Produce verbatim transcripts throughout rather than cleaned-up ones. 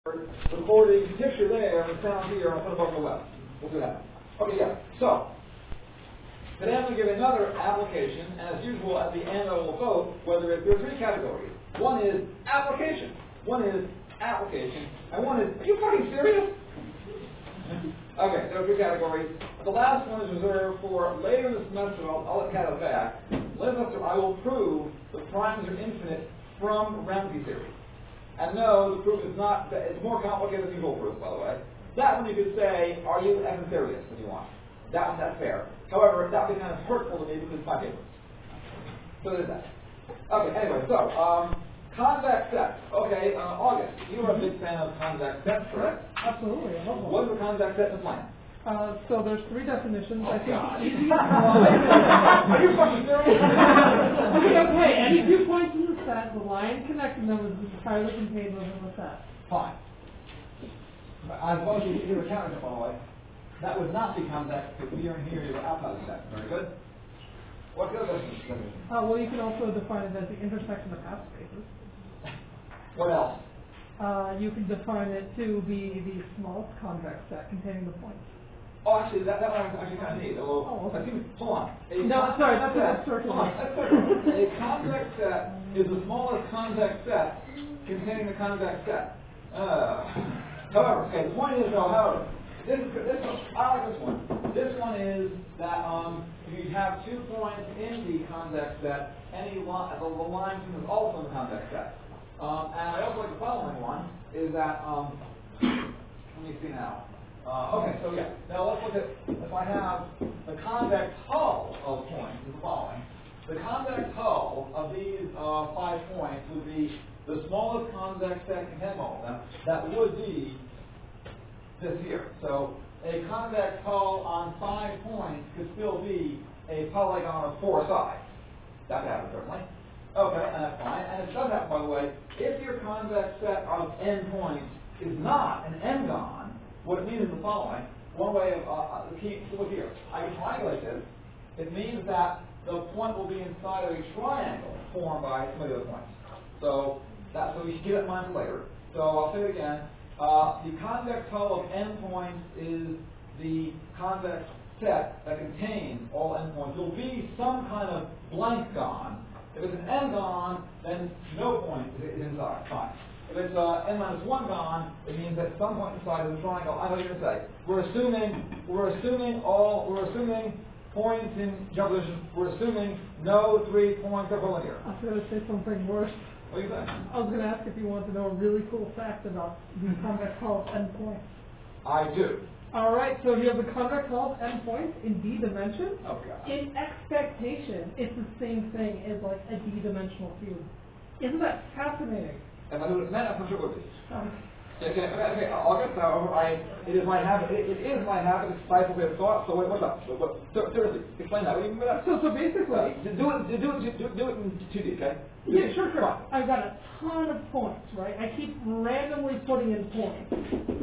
recording picture there and sound here, and I'll put them up on the web. We'll do that. Okay, yeah. So, today I'm going to give another application, and as usual, at the end I will vote whether it, there are three categories. One is application, one is application, and one is, are you fucking serious? Okay, there are three categories. The last one is reserved for later in the semester. I'll, I'll let Kat have back. Later in the semester, I will prove the primes are infinite from Ramsey theory. And no, the proof is not, it's more complicated than usual proof, by the way. That one you could say, are you effing serious, if you want. That one, that's fair. However, that would be kind of hurtful to me because it's my paper. So there's that. Okay, anyway, so, um, convex sets. Okay, uh, August, you are a big fan of convex sets, correct? Absolutely, I love one. What is a convex set in the plan? Uh, so there's three definitions. Oh, I think God. the easiest one. Are you fucking serious? Okay, okay, any two points in the set, the line connecting them is entirely contained within the set. Fine. I suppose you you were counting it, by the way. That would not be convex because here and here you were outside the set. Very good. What's the other definition? Uh, well, you can also define it as the intersection of half spaces. What else? Uh, you can define it to be the smallest convex set containing the points. Oh, actually, that, that one I actually kind of need. Although, oh, okay. excuse me, hold on. A No, sorry, that's set, a circle. Hold on, that's a convex set is the smallest convex set containing the convex set. Uh, however, okay, the point is, though, however, this is this one. I like this one. This one is that um, if you have two points in the convex set, any line, the, the line is also in the convex set. Um, and I also like the following one is that um, let me see now. Uh, okay, so yeah. Now let's look at, if I have the convex hull of points, is the following. The convex hull of these uh, five points would be the smallest convex set containing all of them. That would be this here. So a convex hull on five points could still be a polygon of four sides. That would happen, certainly. Okay, and that's fine. And it does happen, by the way, if your convex set of n points is not an n-gon, what it means is the following. One way of, uh, the key, look here. I can triangulate this. It means that the point will be inside of a triangle formed by some of the other points. So, that, so we should get it in mind for later. So I'll say it again. Uh, the convex hull of n points is the convex set that contains all n points. There will be some kind of blank gon. If it's an n-gon, then no point is inside. Fine. If it's uh, n minus one gon, it means that some point inside of the triangle. I know what you're going to say. We're assuming we're assuming all we're assuming points in general position. We're assuming no three points are collinear. I was going to say something worse. What do you think? I was going to ask if you want to know a really cool fact about the convex hull of n points. I do. All right, so you have the convex hull of n points in d dimension. Oh God. In expectation, it's the same thing as like a d-dimensional cube. Isn't that fascinating? If I do it meant, I'm not sure it would be. Um, Okay, okay, okay, August, however, I, it is my habit, it, it is my habit to stifle their thought, so wait, what's up? What, what, seriously, explain that. What do you mean by that? so, so basically... Uh, do, it, do, it, do, do it in two D, okay? Do Yeah, it. sure, sure. Fine. I've got a ton of points, right? I keep randomly putting in points.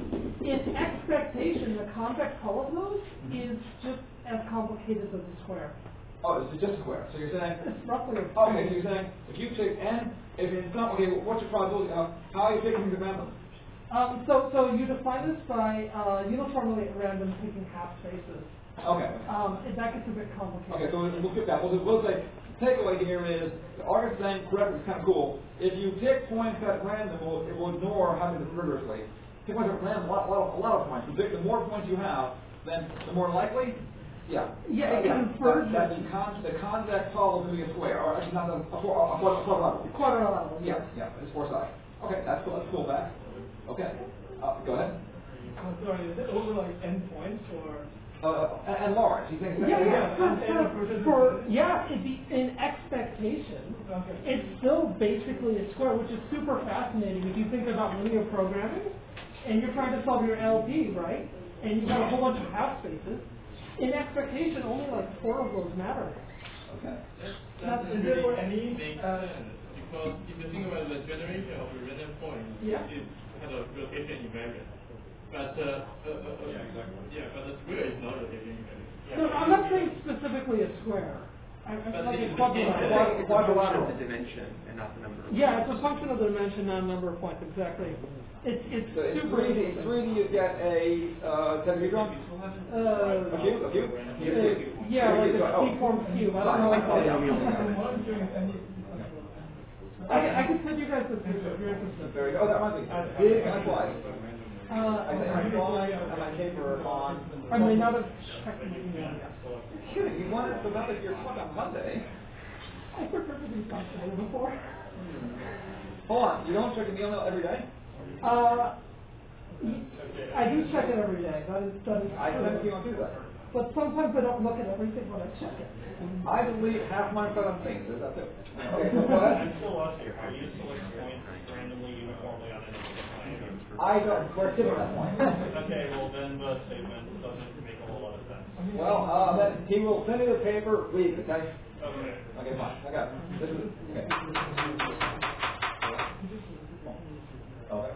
In expectation, the convex hull of those mm-hmm. is just as complicated as a square. Oh, it's just a square. So you're saying... It's roughly a Okay, so you're saying, if you take n, if it's not, okay, what's your probability of, how are you picking the random? Um, so, so you define this by uh, uniformly at random picking half spaces. Okay. Um, and that gets a bit complicated. Okay, so we'll skip that. We'll, we'll say, takeaway here is, the August thing, correct, it's kind of cool. If you pick points at random, it will, it will ignore having this rigorously. Pick points at random, a lot, a lot, of, a lot of points. The, the more points you have, then the more likely, yeah. Yeah, it uh, confers that, that the, con, the convex hull is going to be a square, or actually not a, a, a, a, a quadrilateral. Quadrilateral, Yeah, yeah, it's four sides. Okay, that's cool, that's cool back. Okay. Uh, go ahead. I'm sorry, is it over like n points or? Uh, and, and large. You think? Yeah, yeah. For, and for, for, yeah, it'd be in expectation, okay. It's still basically a square, which is super fascinating if you think about linear programming, and you're trying to solve your L P, right? And you've got a whole bunch of half spaces. In expectation, only like four of those matter. Okay. That doesn't really any make sense because if you think about the generation of a random point, yeah. it's kind of rotation invariant. But uh, uh, uh, yeah, exactly. Yeah, but the square is not rotation invariant. Yeah. So I'm not saying specifically a square. I, I But feel like the- it's the- quadrilateral. It's a function of the dimension and not the number of Yeah, it's a function of the dimension, not number of points, exactly. It's, it's So in super three D, interesting. three D you get a uh, tetrahedron. Uh, A cube, a cube. uh, You get a cube. yeah, like a Oh. C-form cube. I don't know. Fine. Oh, yeah. What I'm doing is any. I, can- I can send you guys this picture if you're interested. Very good. Oh, that reminds me. Big and slide. Uh, I think I slide and I paper on. I may not have checked my email yet. You're kidding. You wanted to know that your talk on Monday. I prefer to be functional before. Hold on. You don't check an email every day? Uh, I do check it every day. That is, that is I true. think you don't do that. But sometimes I don't look at everything when I check it. I delete half my phone things. That's it. Okay, so what? I'm still lost here. Are you select points randomly, uniformly on any given plane? I don't. We're skipping that point. Okay, well then the statement doesn't make a whole lot of sense. Well, uh, then he will send you the paper. Read it. Okay. Okay. Okay, fine. I got it. This is okay. Okay.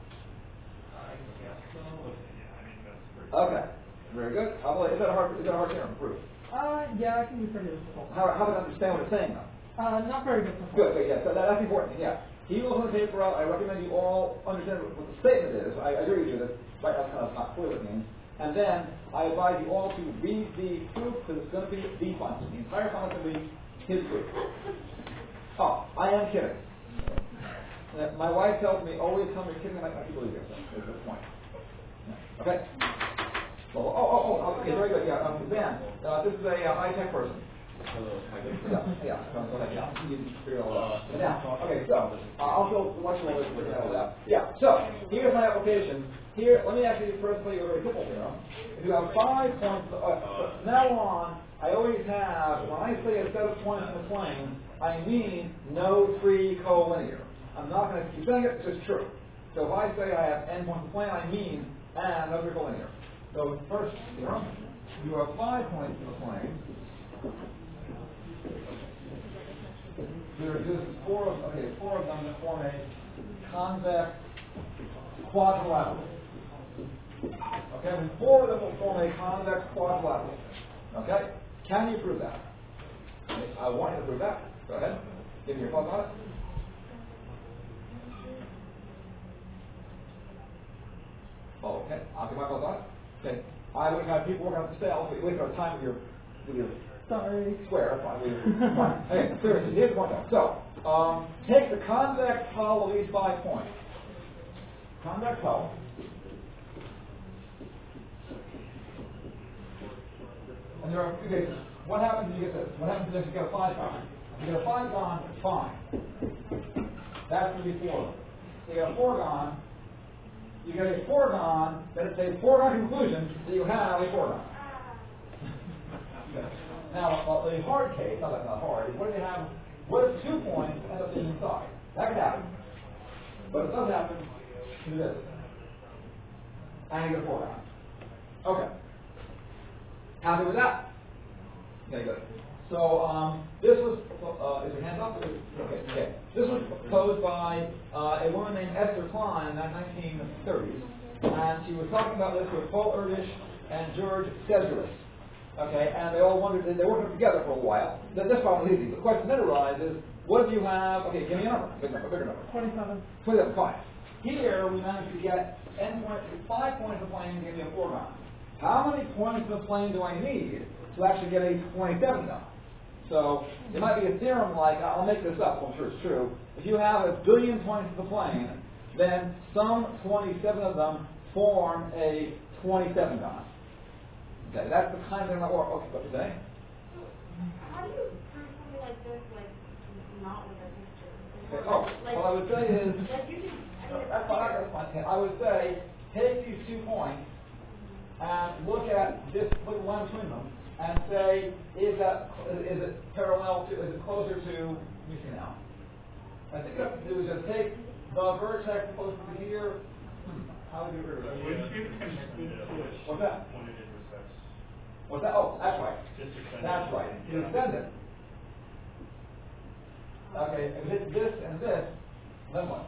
Okay. Very good. How about, is that a hard? Is that a hard term? Proof. Uh, yeah, I can be pretty difficult. How how do I understand what it's saying though? Uh, not very difficult. Good. Okay. Yeah. So that, that's important. Yeah. He will send the paper out. I recommend you all understand what, what the statement is. I, I agree with you that right now it's kind of not clear what it means. And then I advise you all to read the proof because it's going to be the function. The entire function is going to be his proof. Oh, I am kidding. Uh, My wife tells me, always tell me you're kidding, I might not believe you. So, at this point. Yeah. Okay? Well, oh, oh, oh, okay, very good. Yeah, um, Dan, uh, this is a uh, high-tech person. Yeah, yeah, no, go ahead, yeah. You can figure it all out. Now, okay, so, uh, I'll go watch all this for that. Yeah, so, here's my application. Here, let me actually first tell you a very simple theorem. If you have five points, uh, from now on, I always have, when I say a set of points in the plane, I mean no three collinear. I'm not going to keep saying it, it's just true. So if I say I have n points in the plane, I mean and no three collinear. So first theorem, you have five points in the plane. There exist four of okay, four of them that form a convex quadrilateral. Okay, and four of them will form a convex quadrilateral. Okay? Can you prove that? I want you to prove that. Go ahead. Give me your thoughts on it. Oh, okay. I'll give my thoughts on it. Okay. I would have people working on the cell, so you waste our time with your with your Sorry. square. Fine. We- fine. Okay, seriously, here's the point though. So, um, take the convex hull of these five points. Convex hull. And there are two cases. What happens if you get this? What happens if you get a five gone? If you get a five gone, it's fine. That's going to be four. You get a four gone, you get a foregone, then it's a foregone conclusion that you have a foregone. Now, well, the hard case, not that not hard, is what if you have, what if two points end up being inside? That could happen. But it does happen, do this. And you get a foregone. Okay. Happy with that? Okay, good. So um, this was, uh, is your hand up? Okay, okay. This was posed by uh, a woman named Esther Klein in the nineteen thirties, and she was talking about this with Paul Erdős and George Cesarus. Okay, and they all wondered, they were working together for a while. Then this problem is easy. The question then arises, what if you have, okay, give me a number, big number, bigger number. twenty-seven. twenty-seven, fine. Here we managed to get n points, five points of the plane to give me a foregone. How many points of the plane do I need to actually get a twenty-seven done? So it might be a theorem like, I'll make this up, I'm sure it's true. If you have a billion points of the plane, then some twenty-seven of them form a twenty-seven gon. Okay, that's the kind of thing that works. Okay, what you say? How do you prove something like this, like, not with a picture? Okay. Oh, like, what I would say is, like you can, I mean, that's fine, that's fine. I would say, take these two points and look at this, look at one between them, and say, is that, is it parallel to, is it closer to, let me see now. I think what I have to do is just take the vertex closer to here. Hmm, how would you agree with that? What's that? What's that? Oh, that's right. That's right. You extend it. Okay, if it's this and this, then what?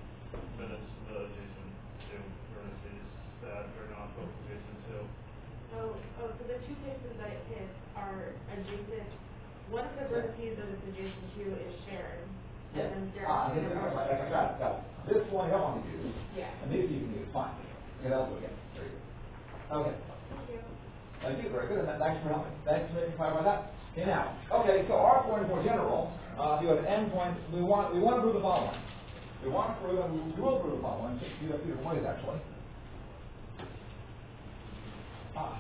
But it's the adjacent two vertices that are not both adjacent to. Oh, oh, so the two places that it hits are adjacent, one of the vertices that it's adjacent to is shared. Yeah. And then there Ah, are two this, that right, are right, got it, got it. This one you don't want to use. Yeah. And these you can use, fine. Okay, that'll do again. Very good. Okay. Thank you. Thank you, very good. And thanks for helping. Thanks for making clarify that. Okay, now. Okay, so our point is more general. Uh, you have n points. We want we want to prove the following. We want to prove, and we will prove the following. You have two different ways, actually. Ah.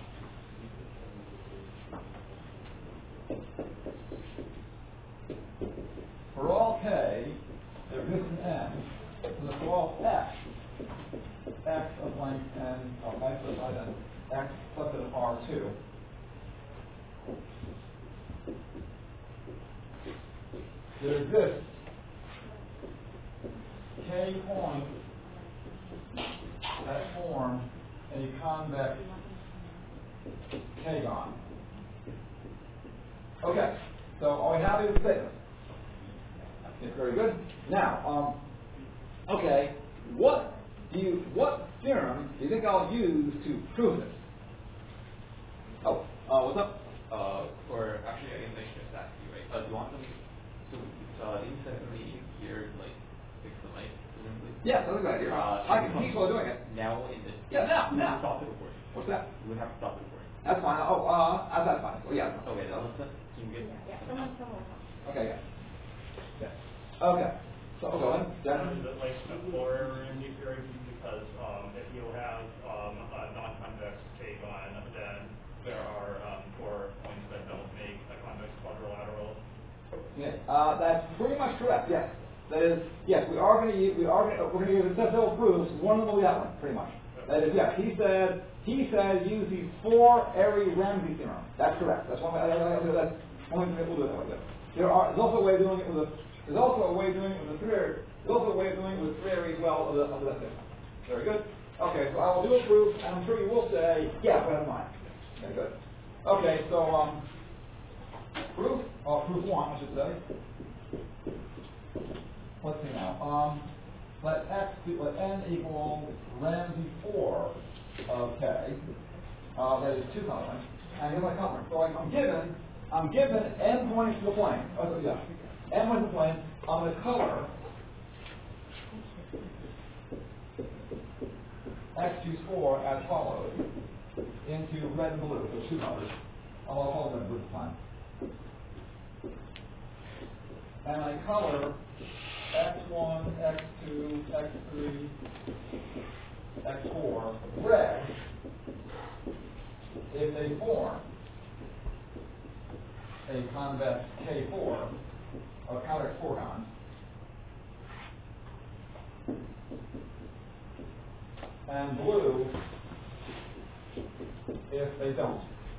For all k, there exists an n. So for all x, x of length n, of x of n, x subset of R two. There exists k points that form a convex k-gon. Okay, so are we happy with the statement? It's very good. Now, um, okay, what do you, what theorem do you think I'll use to prove this? Oh, uh, what's up? Uh, or actually, I can make sure that you right. Uh, do you want them to, uh, incessantly here, like, fix the mic, presumably? Yeah, that's a good idea. Uh, I can teach while doing it. Now in this. Yeah, now, we now. would stop the recording. What's that? We would have to stop the recording. That's fine. Oh, uh, uh, that's fine. Oh, yeah. Okay, now let's, can you get? Yeah, someone, someone. Okay, yeah. Yeah. Okay. So, go ahead. That Dennis? is it like a floor error in the theory because um, if you have um, a non-convex k-gon, then there are um, four points that don't make a convex quadrilateral. Yeah, uh, that's pretty much correct. Yes, that is. Yes, we are going to use. We are going to. We're going to use accessible proofs. One of them will be that one, pretty much. That is. Yes, he said. He said use these four Airy-Ramsey theorem. That's correct. That's one way. That's one way we'll do it that way. There are. There's also a way of doing it with a. There's also a way of doing it with a three. There's also a way of doing it with three as well of the of the theorem. Very good. Okay, so I will do a proof, and I'm sure you will say, yeah, but that's mine. Very good. Okay, so um, proof. Oh, proof one, I should say. Let's see now. Um, let x be, let n equal Ramsey four of k. Uh, that is two coloring. And here's my coloring. So I'm given, I'm given n points to the plane. Oh, so yeah, n points to the plane. I'm going to color x choose four as follows into red and blue. So two colors. I'll call them blue this time. And I color x one, x two, x three, x four red if they form a convex K four, a convex fourgon, and blue if they don't.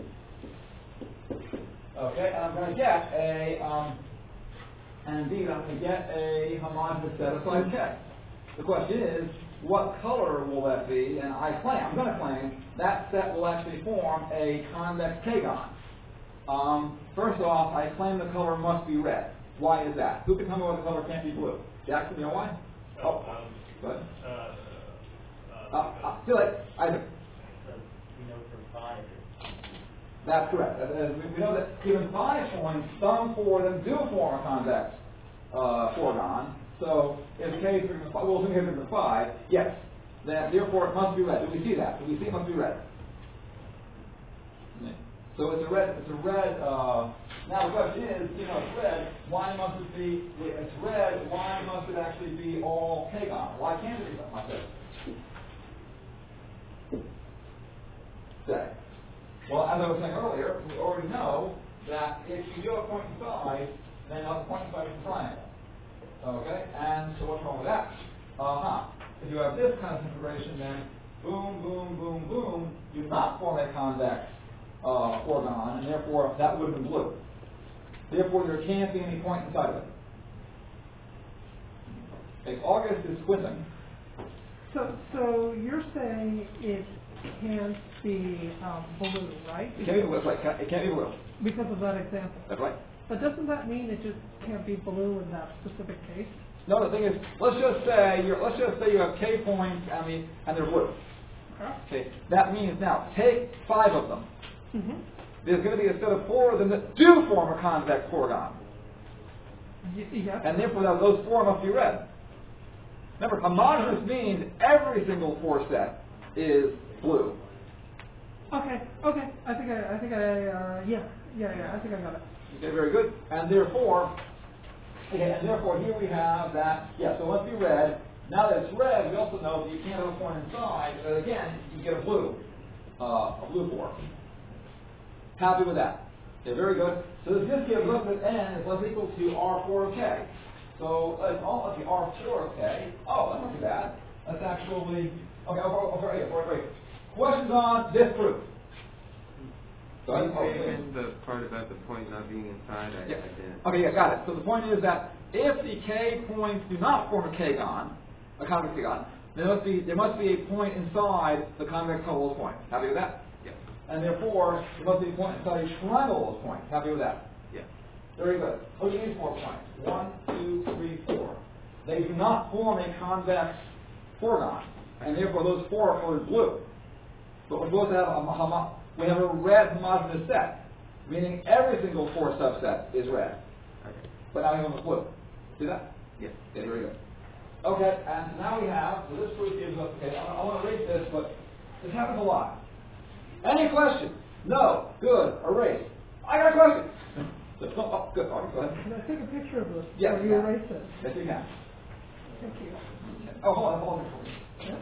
Okay, and I'm going to get a um, and indeed, I'm going to get a homogeneous set of size K. The question is, what color will that be? And I claim, I'm going to claim, that set will actually form a convex k-gon. Um, first off, I claim the color must be red. Why is that? Who can tell me why the color can't be blue? Jackson, you know why? Oh, Um, go ahead. uh, uh, Uh, uh, too late. Isaac. we know from five. That's correct. Uh, we, we know that even five points, some four of them do form a convex uh, fourgon. So if k is bigger than five, well, assuming k is bigger than five, yes. Then therefore it must be red. Do we see that? Do we see it must be red? So it's a red. It's a red. Uh, now the question is, you know, it's red. Why must it be? It's red. Why must it actually be all k-gon? Why can't it be something like this? Say. Well, as I was saying earlier, we already know that if you do a point inside, then a point inside is a triangle. Okay? And so what's wrong with that? Uh-huh. If you have this kind of configuration, then boom, boom, boom, boom, you do not form a convex uh, fourgon, and therefore that would have been blue. Therefore, there can't be any point inside of it. Okay, August is squinting. So, so you're saying it can't be um, blue, right? It can't be blue. That's right. It can't be blue. Because of that example. That's right. But doesn't that mean it just can't be blue in that specific case? No, the thing is, let's just say you're, let's just say you have k points, I mean, and they're blue. Okay, that means now, take five of them. Mm-hmm. There's going to be a set of four of them that do form a convex foregon. Yes. And therefore those four must be red. Remember, homogeneous means every single four set is blue. Okay, okay. I think I, I think I, uh, yeah, yeah, yeah. I think I got it. Okay, very good. And therefore, okay, and therefore here we have that. Yeah, so it must be red. Now that it's red, we also know that you can't have a point inside. But again, you get a blue, uh, a blue four. Happy with that? Okay, very good. So this just gives us that n is less equal to R four of k. So let's oh, let's see, R four of k. Oh, that's not too bad. That's actually okay. Oh, oh, sorry, wait, wait. Questions on this proof? So I, oh, and the part about the point not being inside, I, yeah. I didn't. Okay, yeah, got it. So the point is that if the k points do not form a k-gon, a convex k-gon, there must be there must be a point inside the convex Helmholtz point. Happy with that? Yeah. And therefore, there must be a point inside a triangle point. Happy with that? Yeah. Very good. Look at these four points. One, two, three, four. They do not form a convex foregon, and therefore those four are colored blue. But we're supposed to have a, a, we have a red homogeneous set, meaning every single four subset is red. Okay. But now we have a blue. See that? Yes. Okay, very good. Okay, and so now we have, so this proof gives us, okay, I, I want to erase this, but this happens a lot. Any questions? No. Good. Erase. I got a question. Oh, good. All right, go ahead. Can I take a picture of this? Yes, Or you yeah. erase it? Yes, you can. Thank you. Oh, hold on, hold on for me. Yeah.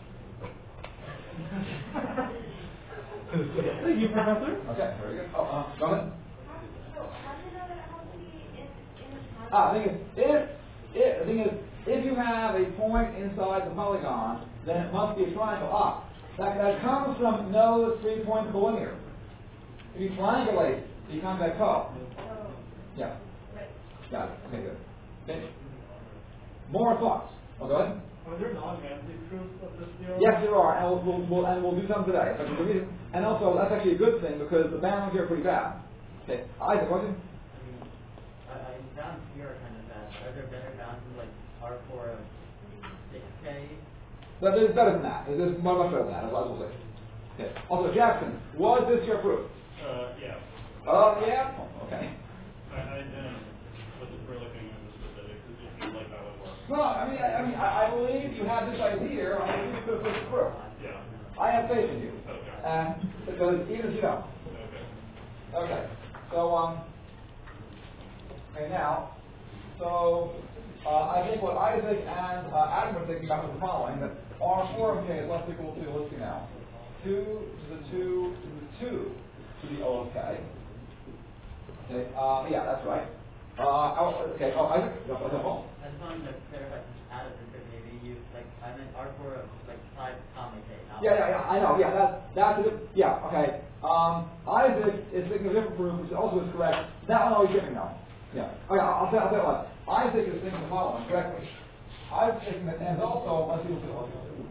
Thank you, Professor. Okay, very good. Oh, uh, go ahead. So, how do you know that it has to be in, in the Ah, the thing is, if, if, the thing is, if you have a point inside the polygon, then it must be a triangle. Ah, that, that comes from no three-point collinear. If you triangulate the convex hull. Oh, Yeah, right. got it. Okay, good. Okay. More thoughts? Oh, go ahead. Are there non-empty proofs of this theorem? Yes, there are, and we'll, we'll, we'll, and we'll do some today. That's the reason. And also, that's actually a good thing because the bounds here are pretty bad. Okay, Isaac, question? I, I found here kind of fast. Are there better bounds like R four of six K? But there's better than that. There's much, much better than that, as I will say. Okay. Also, Jackson, was this your proof? Uh, yeah. Oh, yeah? Okay. I, I didn't, but if we're looking at the specifics, it just seems like that would work. Well, I mean, I, I mean, I, I believe you had this idea. I believe you could have put it through. Yeah. I have faith in you. Okay. And because even if you don't. Okay. Okay. So, um, okay, now, so uh, I think what Isaac and uh, Adam were thinking about was the following: that R four of k is less equal to, let's see now, two to the two to the two to the O of k. Okay. Uh, yeah, that's right. Uh, oh, okay. Oh, Isaac. No, no, no. I just wanted to clarify out of this, maybe you like I meant R four of like five comma K. Not Yeah, yeah, yeah. I know. Yeah, that's that's a, yeah. Okay. Um, Isaac is thinking of a different proof, which also is correct. That one always giving though. Yeah. Okay. I'll, I'll tell. I'll tell you what. Isaac is thinking the following correctly. I'm thinking that, and also let's see what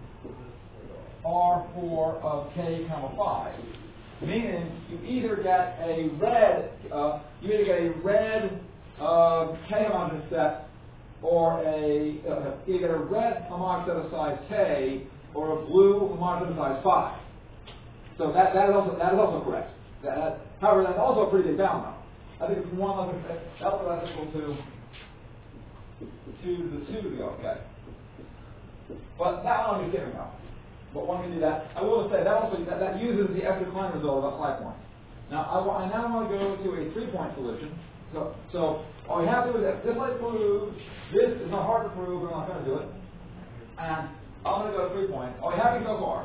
R four of K comma five, meaning you either get a red, uh, you either get a red uh, K homogeneous set, or a uh, you get a red homogeneous set of size K, or a blue homogeneous set of size five. So that that is also that is also correct. That, that, however, that's also a pretty big bound though. I think it's one of alpha that's equal to two to the two to the okay. But that one is given though. But one can do that. I will say that also that, that uses the F Klein result about five points. Now I, wa- I now want to go to a three-point solution. So so all we have to do is just like prove this is not hard to prove. We're not going to do it. And I'm going to go to three points. Are we happy so far?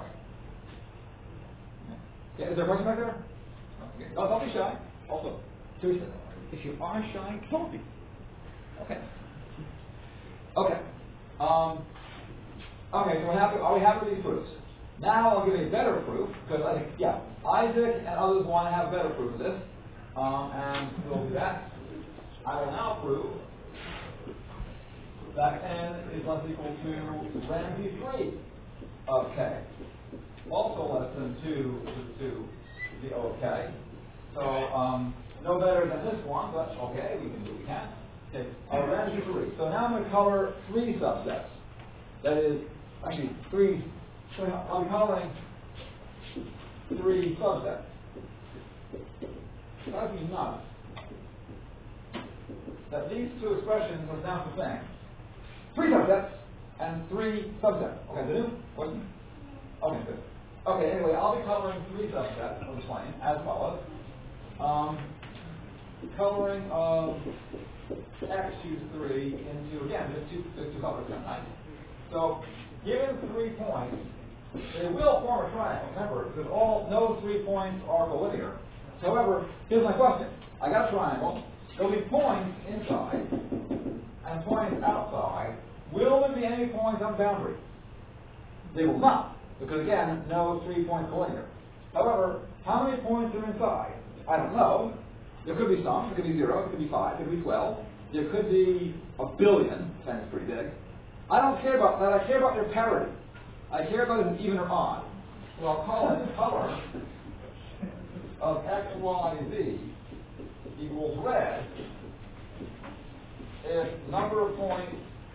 Yeah, is there a question back there? Okay. No, don't be shy. Also, seriously, if you are shy, don't be. Okay. Okay. Um, okay, so we're happy, are we happy with these proofs? Now I'll give a better proof, because I think, yeah, Isaac and others want to have a better proof of this. Um, and we'll do that. I will now prove that n is less equal to Ramsey three of k. Also less than two to two to the O of k. So um, no better than this one, but okay, we can do what we can. Okay, uh, Ramsey three. So now I'm going to color three subsets. That is, actually three. So I'll be coloring three subsets. Drives me nuts that these two expressions are now the same. Three subsets and three subsets. Okay, did you? Wasn't? Okay, good. Okay, anyway, I'll be coloring three subsets of the plane as follows. Um, coloring of x choose three into, again, just two, just two colors, right? So, given three points, they will form a triangle. Remember, because all no three points are collinear. However, here's my question. I got a triangle. There'll be points inside and points outside. Will there be any points on boundary? They will not, because again, no three-point collinear. However, how many points are inside? I don't know. There could be some. It could be zero. It could be five. It could be twelve. There could be a billion. Ten is pretty big. I don't care about that. I care about their parity. I care about if it's even or odd. So I'll call it the color of x, y, z equals red if the number of points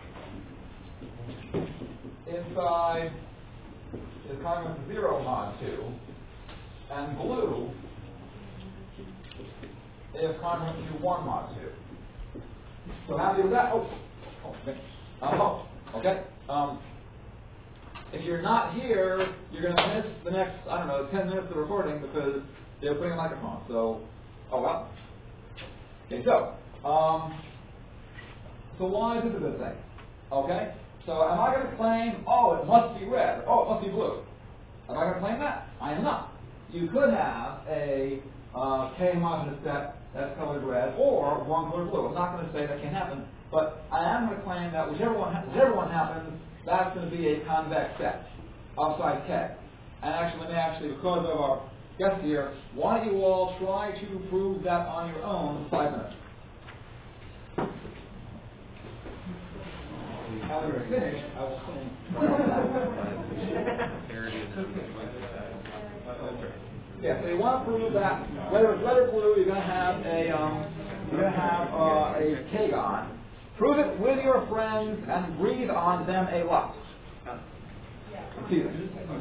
inside is congruent to zero mod two, and blue if congruent to one mod two. So happy with that? Oh, oh, okay. Um, oh, okay. Um, if you're not here, you're going to miss the next, I don't know, ten minutes of recording because they're putting a microphone. So, oh well. Okay, so, um, so why is this a good thing? Okay, so am I going to claim, oh, it must be red, or, oh, it must be blue? Am I going to claim that? I am not. You could have a uh, K homogeneous set that's colored red, or one colored blue. I'm not going to say that can't happen, but I am going to claim that whichever one, ha- whichever one happens, that's going to be a convex set of size K. And actually, let me actually, because of our guest here, why don't you all try to prove that on your own in five minutes? After we're finished, I will sing. Yeah, so you want to prove that whether it's red or blue, you're going to have a um, you're going to have uh, a K-gon. Prove it with your friends and breathe on them a lot. See this.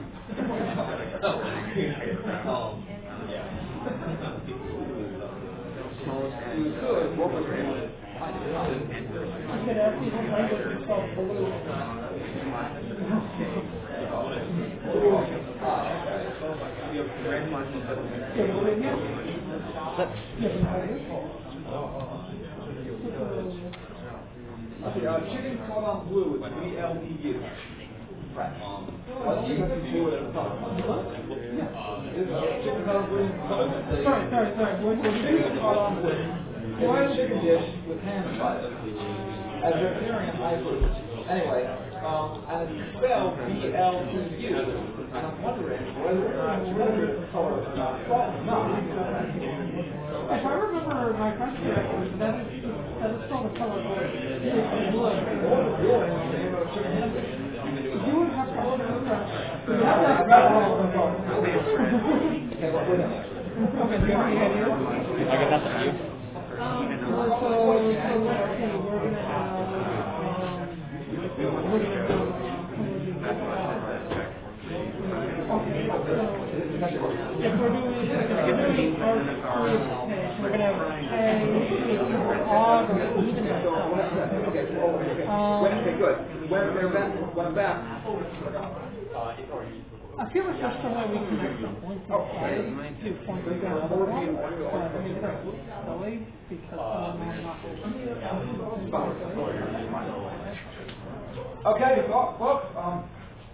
You could work with your You could ask people language is called blue. Okay, uh, chicken cordon bleu is B L E U. Right. Well, you can do it at the top. Chicken cordon bleu. Sorry, sorry, sorry. What did you Chicken cordon bleu. Boiled chicken dish with ham spices. As vegetarian, I approve. Anyway, um, and it's spelled B L E U. And I'm wondering whether or not whether it's the color or not. No. If I remember my French correctly, that is that is still the color blue. You would have to order the rest. You have that red all the color. Okay, what we're doing? Okay, so you already had yours? I got nothing. Um, so, so, so let's see, we're gonna have, um, we're gonna have, um, okay, so, if we're doing, if we're doing our first page, we're gonna have A equal odd or even itself. Okay, oh, okay. Um, Okay, good. When I'm back, when I'm back. I feel like there's some way we can make some points inside to point to another one. So I think that's silly because I'm not. Okay, so, folks, um,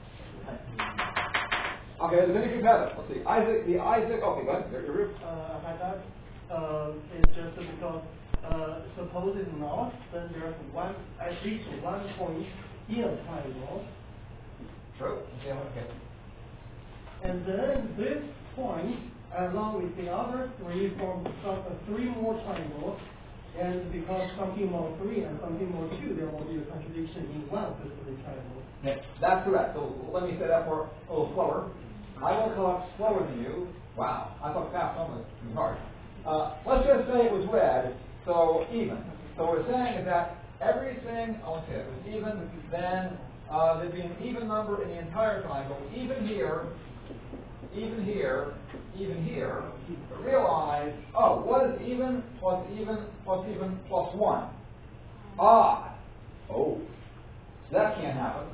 okay, there's anything better. Let's see. Isaac, the Isaac, okay, go ahead. Your roof. Uh, hi, Doug. Uh, it's just because, uh, suppose it's not, then there's one, at least one point in a triangle. True. Okay, okay. And then this point, along with the other three, form some, uh, three more triangles. And because something more three and something more two, there will be a contradiction in one specific triangle. Yeah, that's correct. So let me say that for a little slower. I will collect slower than you. Wow, I thought fast one was too hard. Uh, let's just say it was red, so even. So what we're saying is that everything, oh, okay, it was even, then uh, there'd be an even number in the entire triangle. Even here even here, even here, realize, oh, what is even plus even plus even plus one? Odd. Oh, that can't happen.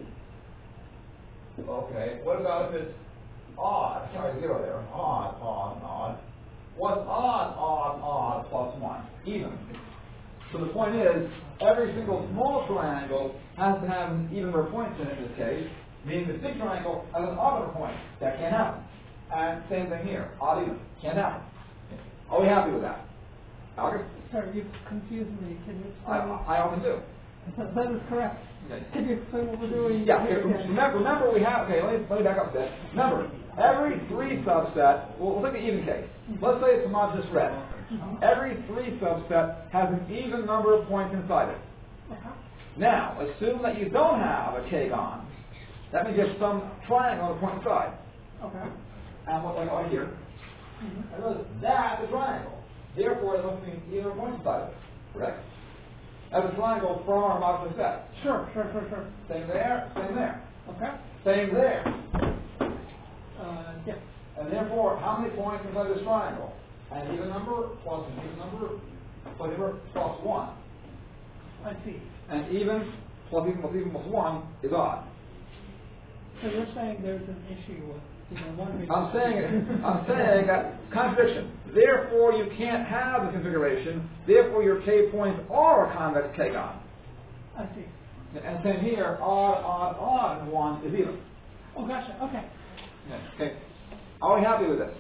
Okay, what about if it's odd? Sorry, zero there. Odd, odd, odd. What's odd, odd, odd plus one? Even. So the point is, every single small triangle has to have an even number of points in it in this case, meaning the big triangle has an odd number of points. That can't happen. And same thing here. Odd, even. Can't happen. Are we happy with that? Alex? Sorry, you've confused me. Can you I, explain? I often do. That is correct. Okay. Can you explain what we're doing? Yeah, okay, remember, remember we have, okay, let me, let me back up a bit. Remember, every three subset, we'll, we'll take the even case. Let's say it's homogeneous red. Every three subset has an even number of points inside it. Now, assume that you don't have a K-gon. That means you have some triangle on the point inside. Okay. And what, like right here. Mm-hmm. And notice that's a triangle. Therefore, it must be an even point inside it. Correct? That's a triangle from our homogeneous set. Sure, sure, sure, sure. Same there, same there. Okay. Same there. Uh, yeah. And therefore, how many points inside this triangle? An even number plus an even number plus number plus one. I see. And even plus even plus even plus one is odd. So you're saying there's an issue with you know, one reason. I'm saying it. I'm saying a contradiction. Therefore, you can't have the configuration. Therefore, your K points are a convex K-gon. I see. And same here, odd, odd, odd, and one is even. Oh, gotcha. Okay. Okay. Are we happy with this?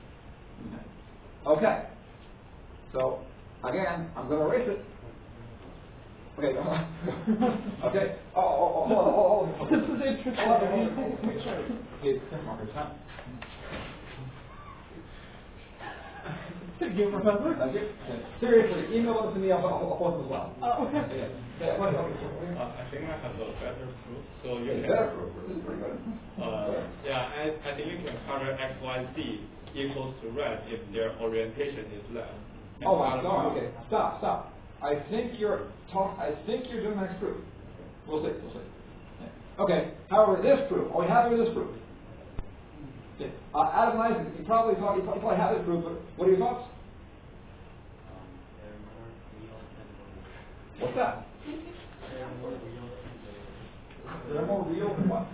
Okay. So, again, I'm going to erase it. Okay. Okay. Oh, oh, oh, hold on, hold on, hold on. This is interesting. Hold on, hold on, hold on. Okay, print markers, huh? Thank you, Professor. Thank you. Okay. Seriously, email them to me. I'll, I'll post them as well. Uh, okay. Yeah. Yeah, what- what- Uh, I think I have a better proof. So you Okay, can. better proof. This is pretty good. Uh, yeah, I, I think you can cover X, Y, Z equals to red if their orientation is left. Oh, I'm sorry. Okay, stop, stop. I think you're talk. I think you're doing the next proof. We'll see. We'll see. Yeah. Okay. However, this proof. Are we happy with this proof? Yeah. Uh, Adam and Isaac, you probably thought you probably have this proof, but what are your thoughts? Um, they're more real than the What's that? They're more real than the They're more real than what?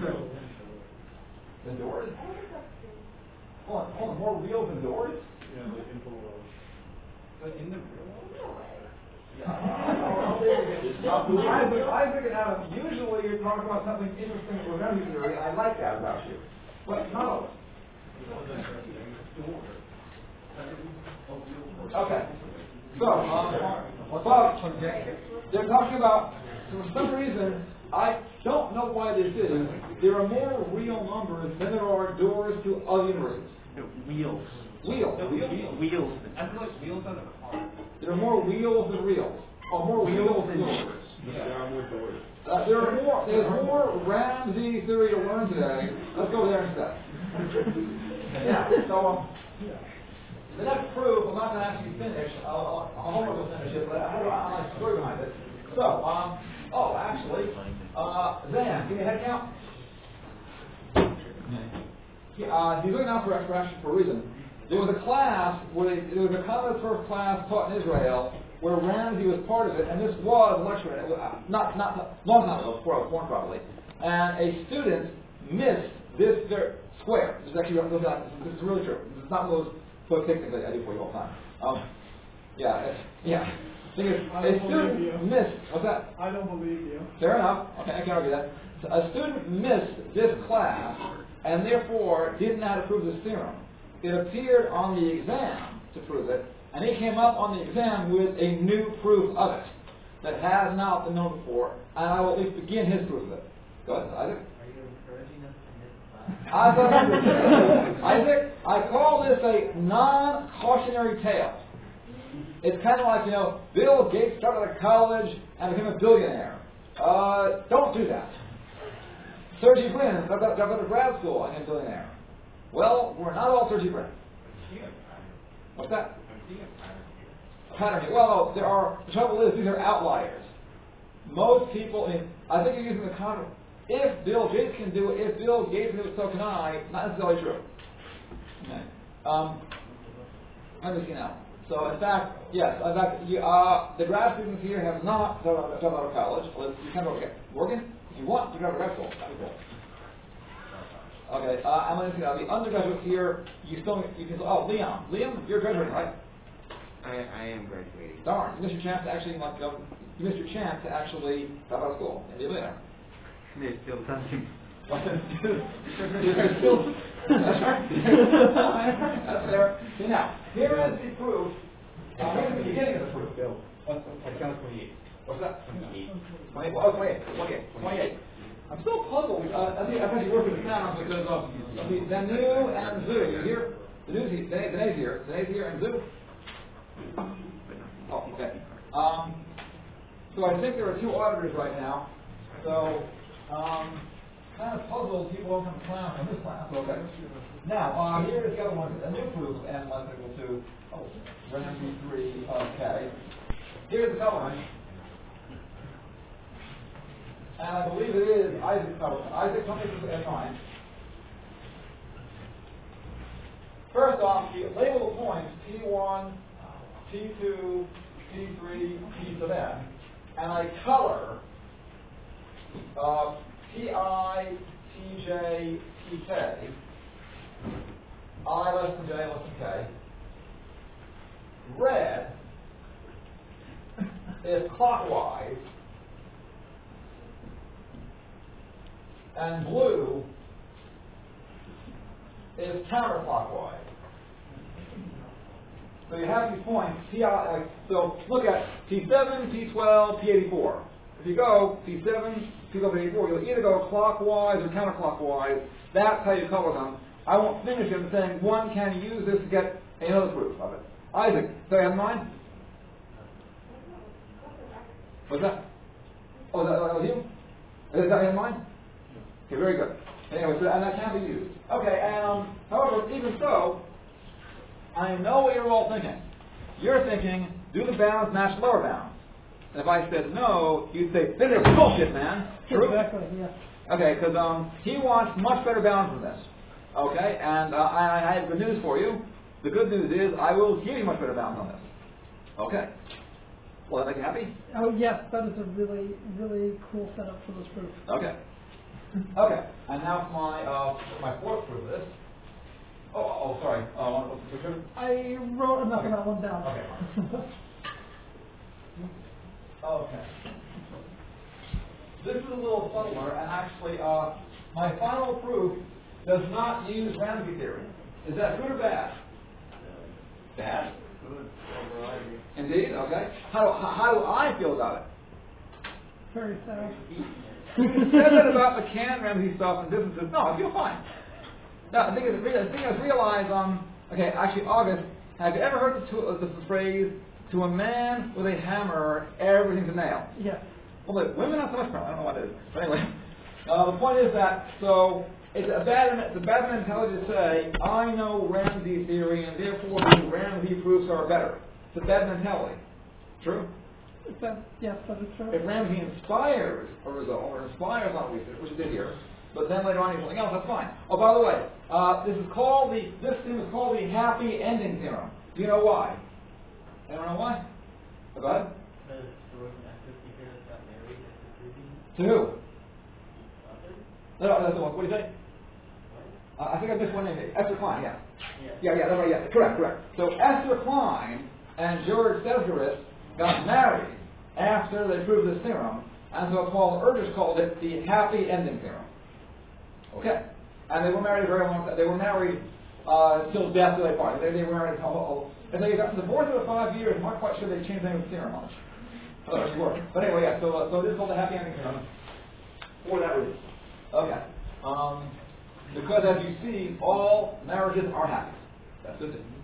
The doors? Hold on, hold on, more real than doors? Yeah, the info world. But in the real world? Yeah. uh, Isaac, Isaac and Adam, usually you're talking about something interesting with memory theory. I like that about you. But not always. Okay. So, um, but they're talking about, for some reason, I don't know why this is, there are more real numbers than there are doors to other universes. Wheels. Wheels. No, Wheels. Wheels. I feel like wheels on a car. There are more wheels than reals. Or more wheels than doors. There are more doors. Uh, there are more, there's more Ramsey theory to learn today. Let's go there instead. Yeah, so, um, the next proof, I'm not going to actually finish. I'll, I'll, I'll almost finish it, but I have a nice story behind it. So, um, oh, actually, uh, Zan, give me a head count. Yeah, uh, he's looking out for expression for a reason. There was a class, where they, there was a Common First class taught in Israel, where Ramsey was part of it, and this was a lecture, it was, uh, not, not, not, long time ago, before I was born probably, and a student missed this very square. This is actually, this is really true. This is not one of those quick picnics that I do for you all the time. Um, yeah, it's, yeah. Thing is, I a don't student believe you. missed, what's that? I don't believe you. Fair enough. Okay, I can argue that. So a student missed this class, and therefore didn't know how to prove this theorem. It appeared on the exam to prove it, and he came up on the exam with a new proof of it that has not been known before, and I will at least begin his proof of it. Go ahead, Isaac. Are you encouraging us to miss class? Isaac, Isaac, I call this a non-cautionary tale. It's kind of like, you know, Bill Gates started a college and became a billionaire. Uh, don't do that. Sergey Brin got got to grad school and became a billionaire. Well, we're not all Sergey Brin. What's that? Pattern here. Well, there are, the trouble is, these are outliers. Most people, I mean, I think you're using the con- if Bill Gates can do it, if Bill Gates can do it, so can I, not necessarily true. Okay. Um, let me see now. So in fact, yes, in fact, you, uh, the grad students here have not dropped out, out of college. Let's, you can go okay. Working? If you want, you can go to grad school. That'd be cool. Okay, uh, I'm going to see now. The undergraduates here, you still, you can, oh, Leon. Liam, you're graduating, right? I, I am graduating. Darn, you missed your chance to actually, like, um, you missed your chance to actually drop out of school and be a millionaire. There's still time. There's still, that's right. That's fair. See now, here is the proof. Uh, here's the beginning of the proof. Bill. What's I count twenty-eight. What's that? twenty-eight. twenty-eight. Oh, twenty-eight. twenty-eight. twenty-eight. I'm still puzzled. Uh, I think I've actually worked with the sound because of the Zanu and Zoo. You hear? The news here. Danae's here. Danae's here and Zoo. Oh, okay. Um, so I think there are two auditors right now. So, um, kind of puzzled people won't come to clown in this class. Okay. Now, uh, here is the other one. A new proof of n less equal to oh, Ramsey three of k. Here's the color line. And I believe it is Isaac's color line. Isaac, something to F nine. First off, you label the points T one, T two, T three, T sub n, and I color uh, T I, T J, T K, I less than J less than K. Red is clockwise, and blue is counterclockwise. So you have these points, T I, like, so look at T seven, T twelve, T eighty-four. If you go T seven, T twelve, T eighty-four, you'll either go clockwise or counterclockwise. That's how you color them. I won't finish them saying one can use this to get another proof of it. Isaac, so you have mine? What's that? Oh, that, that was you? Is that in mine? Okay, very good. Anyway, so, and that can be used. Okay, and um, however, even so, I know what you're all thinking. You're thinking, do the bounds match lower bounds? And if I said no, you'd say, this is bullshit, man. True? Exactly, yeah. Okay, because um, he wants much better bounds than this. Okay, and uh, I, I have good news for you. The good news is I will give you much better bounds on this. Okay. Well, that make you happy? Oh, yes, that is a really, really cool setup for this proof. Okay. Okay, and now for my, uh, my fourth proof of this. Oh, oh, sorry. Uh, want to put the picture? I wrote enough Okay. of that one down. Okay. Okay. This is a little subtler, and actually, uh, my final proof does not use Ramsey theory. Is that good or bad? Bad. Good. Overall, Indeed. Okay. How, how, how do I feel about it? Very sad. You said that about the can Ramsey stuff and businesses. No, I feel fine. Now, the thing is, the thing is, realize, um, okay, actually, August, have you ever heard the, to, the, the phrase, to a man with a hammer, everything's a nail? Yes. Well, look, women not so much, I don't know what it is. But anyway, uh, the point is that, so, it's a bad, it's a bad mentality to say, I know Ramsey theory, and therefore the Ramsey proofs are better. It's a bad mentality. True? That, yes, that is true. If Ramsey inspires a result, or inspires on research, which it did here, but then later on something else, that's fine. Oh, by the way, uh, this is called the, this thing is called the happy ending theorem. Do you know why? Anyone know why? Oh, go ahead. The George Esther speakers got married at the Susie. To who? Other? No, no, that's the one. What do you say? Uh, I think I missed one name. Esther Klein, yeah. Yeah. Yeah, yeah, that's right, yeah. Correct, correct. So Esther Klein and George Desgaris got married after they proved this theorem, and so Paul Urgis called it the happy ending theorem. Okay. And they were married a very long time. They were married uh, till death till they parted. They, they were married until, and they got divorced for five years. I'm not quite sure they changed the name of the theorem much. Oh, that's work. But anyway, yeah, so, uh, so this is called the happy ending theorem for that reason. Okay. Um, because as you see, all marriages are happy. That's the thing.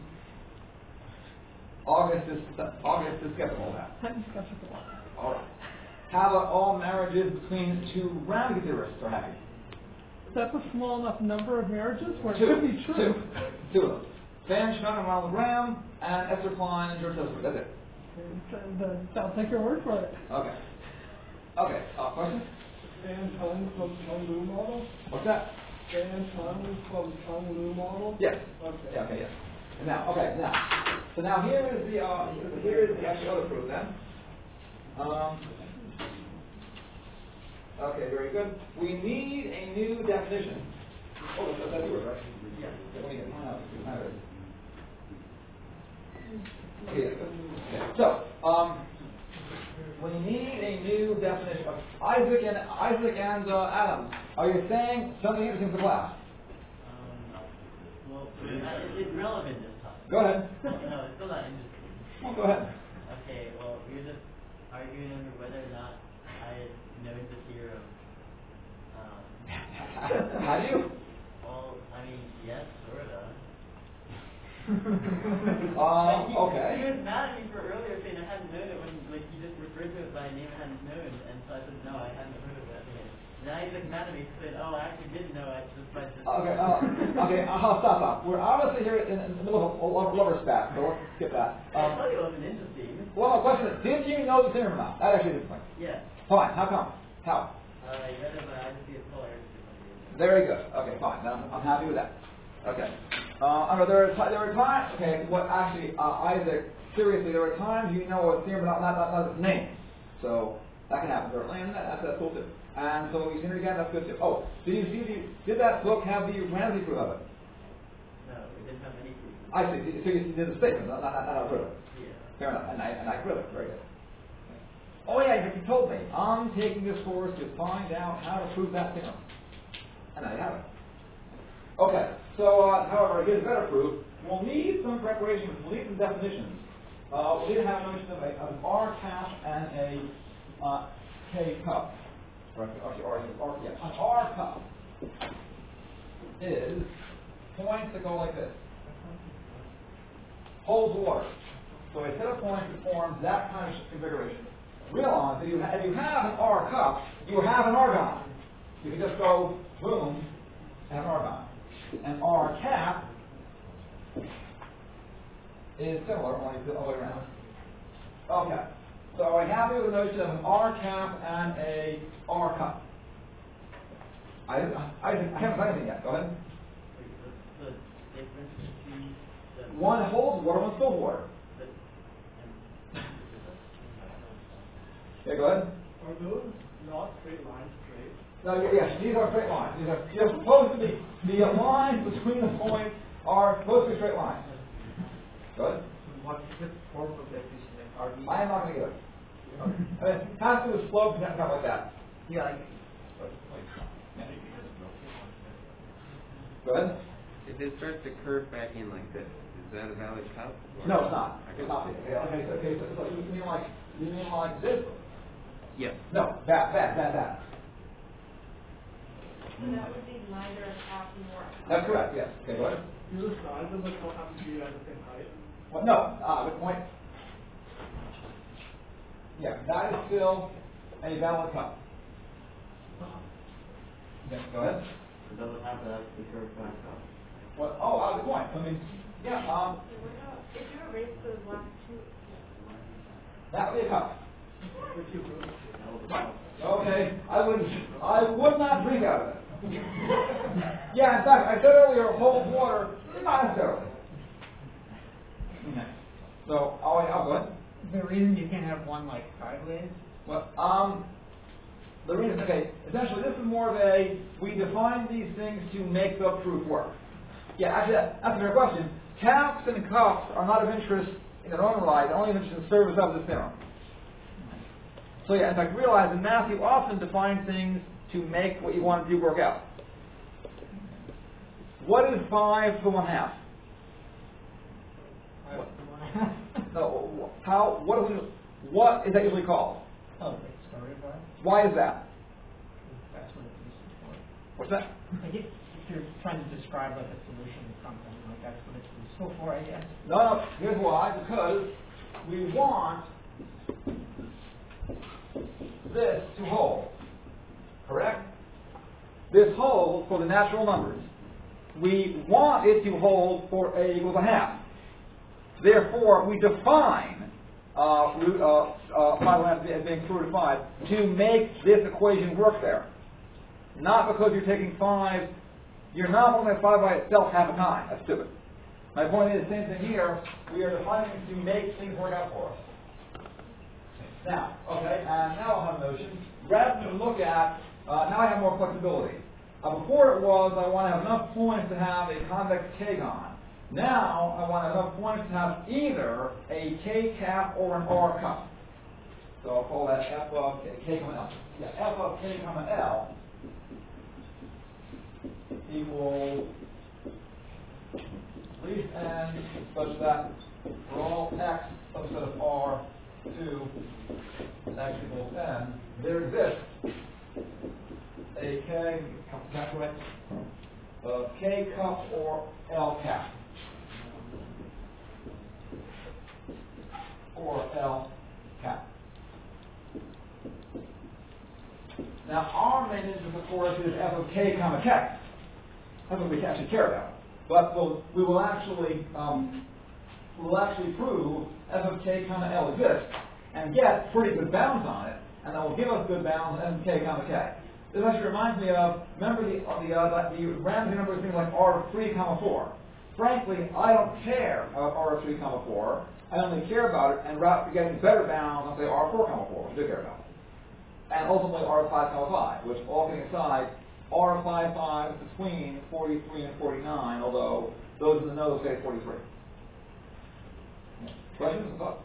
August is August is skeptical of that. I'm skeptical. All right. How about all marriages between two Ramsey theorists are happy? That's a small enough number of marriages where Two. it could be true. Two. Two of them. Van Schman and Ronald Graham, and Esther Klein and George Desgaris. That's it. Okay, the- I'll take your word for it. Okay. Okay. Uh, questions? Stan Chung from Chung Lu model? What's that? Stan Chung from Chung Lu model? Yes. Okay. Yeah, okay, yes. And now, okay, now. So now here is the, uh, here is the actual other proof then. Um, okay, very good. We need a new definition. Oh, that's, that's yours, right? Yeah. Let me get mine out. Mine is. Okay, yes, good. Okay. So, um, we need a new definition. Of Isaac and Isaac and uh, Adam, are you saying something interesting for the class? Um, well, uh, it's relevant this time. Go ahead. Well, no, it's still not interesting. Well, go ahead. Okay, well, we were just arguing over whether or not I had known the theorem. Um, How do you? well, I mean, yes, sort of. Um, he, okay. He was mad at me for earlier saying I hadn't known it when, like, he just referred to it by name I hadn't known, and so I said, no, I hadn't heard of that yet. Now he's like mad at me and said, oh, I actually didn't know it just by just... Okay, uh, okay, uh, stop, stop. We're obviously here in, in the middle of a lo- lover spat, so let's skip that. I Um, thought it wasn't interesting. well, my question is, did you know the theorem or not? That actually is the point. Yeah. Fine, how come? How? Uh, I read it, but I just see it colors. Very good. Okay, fine. Then I'm, I'm happy with that. Okay. Uh, I know there are t- there are times. Okay, what actually, uh, Isaac? Seriously, there are times you know a theorem, but not not not, not its name. So that can happen certainly, and that, that's that's cool too. And so you see it again. That's good too. Oh, did you see the? Did that book have the randomly proof of it? No, it didn't have any proof. I see. So you did the statement, not not, not a proof. Yeah. Fair enough. And I and I prove it. Very good. Oh yeah, you told me I'm taking this course to find out how to prove that theorem, and I have it. Okay, so, uh, however, here's a better proof. We'll need some preparation, we'll need some definitions. Uh, we'll need to have a notion of, a, of an R cap and a uh, K cup. Or, or, or, or, yeah, an R cup is points that go like this. Holds water. So a set of points that forms that kind of configuration. Realize that you ha- if you have an R cup, you have an argon. You can just go, boom, and have an argon. And R cap is similar, only the other way around. Okay. So are we happy with the notion of an R cap and a R cup? I, I, I haven't done anything yet. Go ahead. What's the difference between the... One holds water, one fills water. Yeah, go ahead. Are those not straight lines straight? No, yes, these are straight lines. These are they're supposed to be the lines between the points are supposed to be straight lines. Good. What's the form of definition? Are we? I am not going to give it. I mean, it has to be sloped and stuff like that. Yeah. I, Yeah. Go ahead. if it starts to curve back in like this, is that a valid cup? Or- No, it's not. Okay. It's not. Okay, okay, so, okay, so, so you mean like you mean like this? Yes. No, that, that, that, that. So that would be neither a cap nor a cup. That's correct. Yes. Okay, go ahead. Do the sides of the cup have to be at the same height? Well, no. Ah, good point. Yeah, that is still a valid cup. Okay, go ahead. It doesn't have to have the curve back up. Well, oh, ah, good point. I mean, yeah. Um, So what about, if you erase those last two, that would be a cup. If you will. Okay, I would I would not drink out of it. Yeah, in fact, I said earlier, hold water, not necessarily. Okay. So, oh, I'll go ahead. Is there a reason you can't have one like sideways? Well, um, the reason, okay, essentially this is more of a, we define these things to make the proof work. Yeah, actually, that, that's a fair question. Caps and cups are not of interest in their own right, they're only of interest in service of the theorem. So yeah, in fact, realize in math you often define things to make what you want to do work out. What is five to one half? Five to one half? No, how, what, do we, what is that usually called? Oh, like square root bar? Why is that? That's what it's used for. What's that? Like if, if you're trying to describe like a solution to something, like that's what it's useful for, I guess. No, no, here's why. Because we want this to hold. Correct? This holds for the natural numbers. We want it to hold for a equal to half. Therefore, we define uh, root uh, uh, five lambda as being true root of five to make this equation work there. Not because you're taking five, you're not only five by itself half a time. That's stupid. My point is, same thing here. We are defining to make things work out for us. Now, okay, and now I'll have a notion. Rather than look at, uh, now I have more flexibility. Uh, before it was, I want to have enough points to have a convex K-gon. Now, I want enough points to have either a K cap or an R cup. So I'll call that F of K, K comma L. Yeah, F of K comma L equals least n such that for all x subset of R two x equals n, there exists a K, calculate, uh, K cup or L cap. Or L cap. Now our main interest, of course, is F of K comma K. That's what we actually care about. But we'll, we will actually um, we will actually prove F of K comma L exists and get pretty good bounds on it, and that will give us good bounds on F of K comma K. This actually reminds me of, remember the uh, the, uh, the random number of things like R of three comma four. Frankly, I don't care about R of three comma four. I only care about it and route to getting better bounds on say R of four comma four, which I do care about. And ultimately R of five comma five, which all kidding aside, R of five five is between forty-three and forty-nine, although those in the nose say forty-three. Questions or thoughts?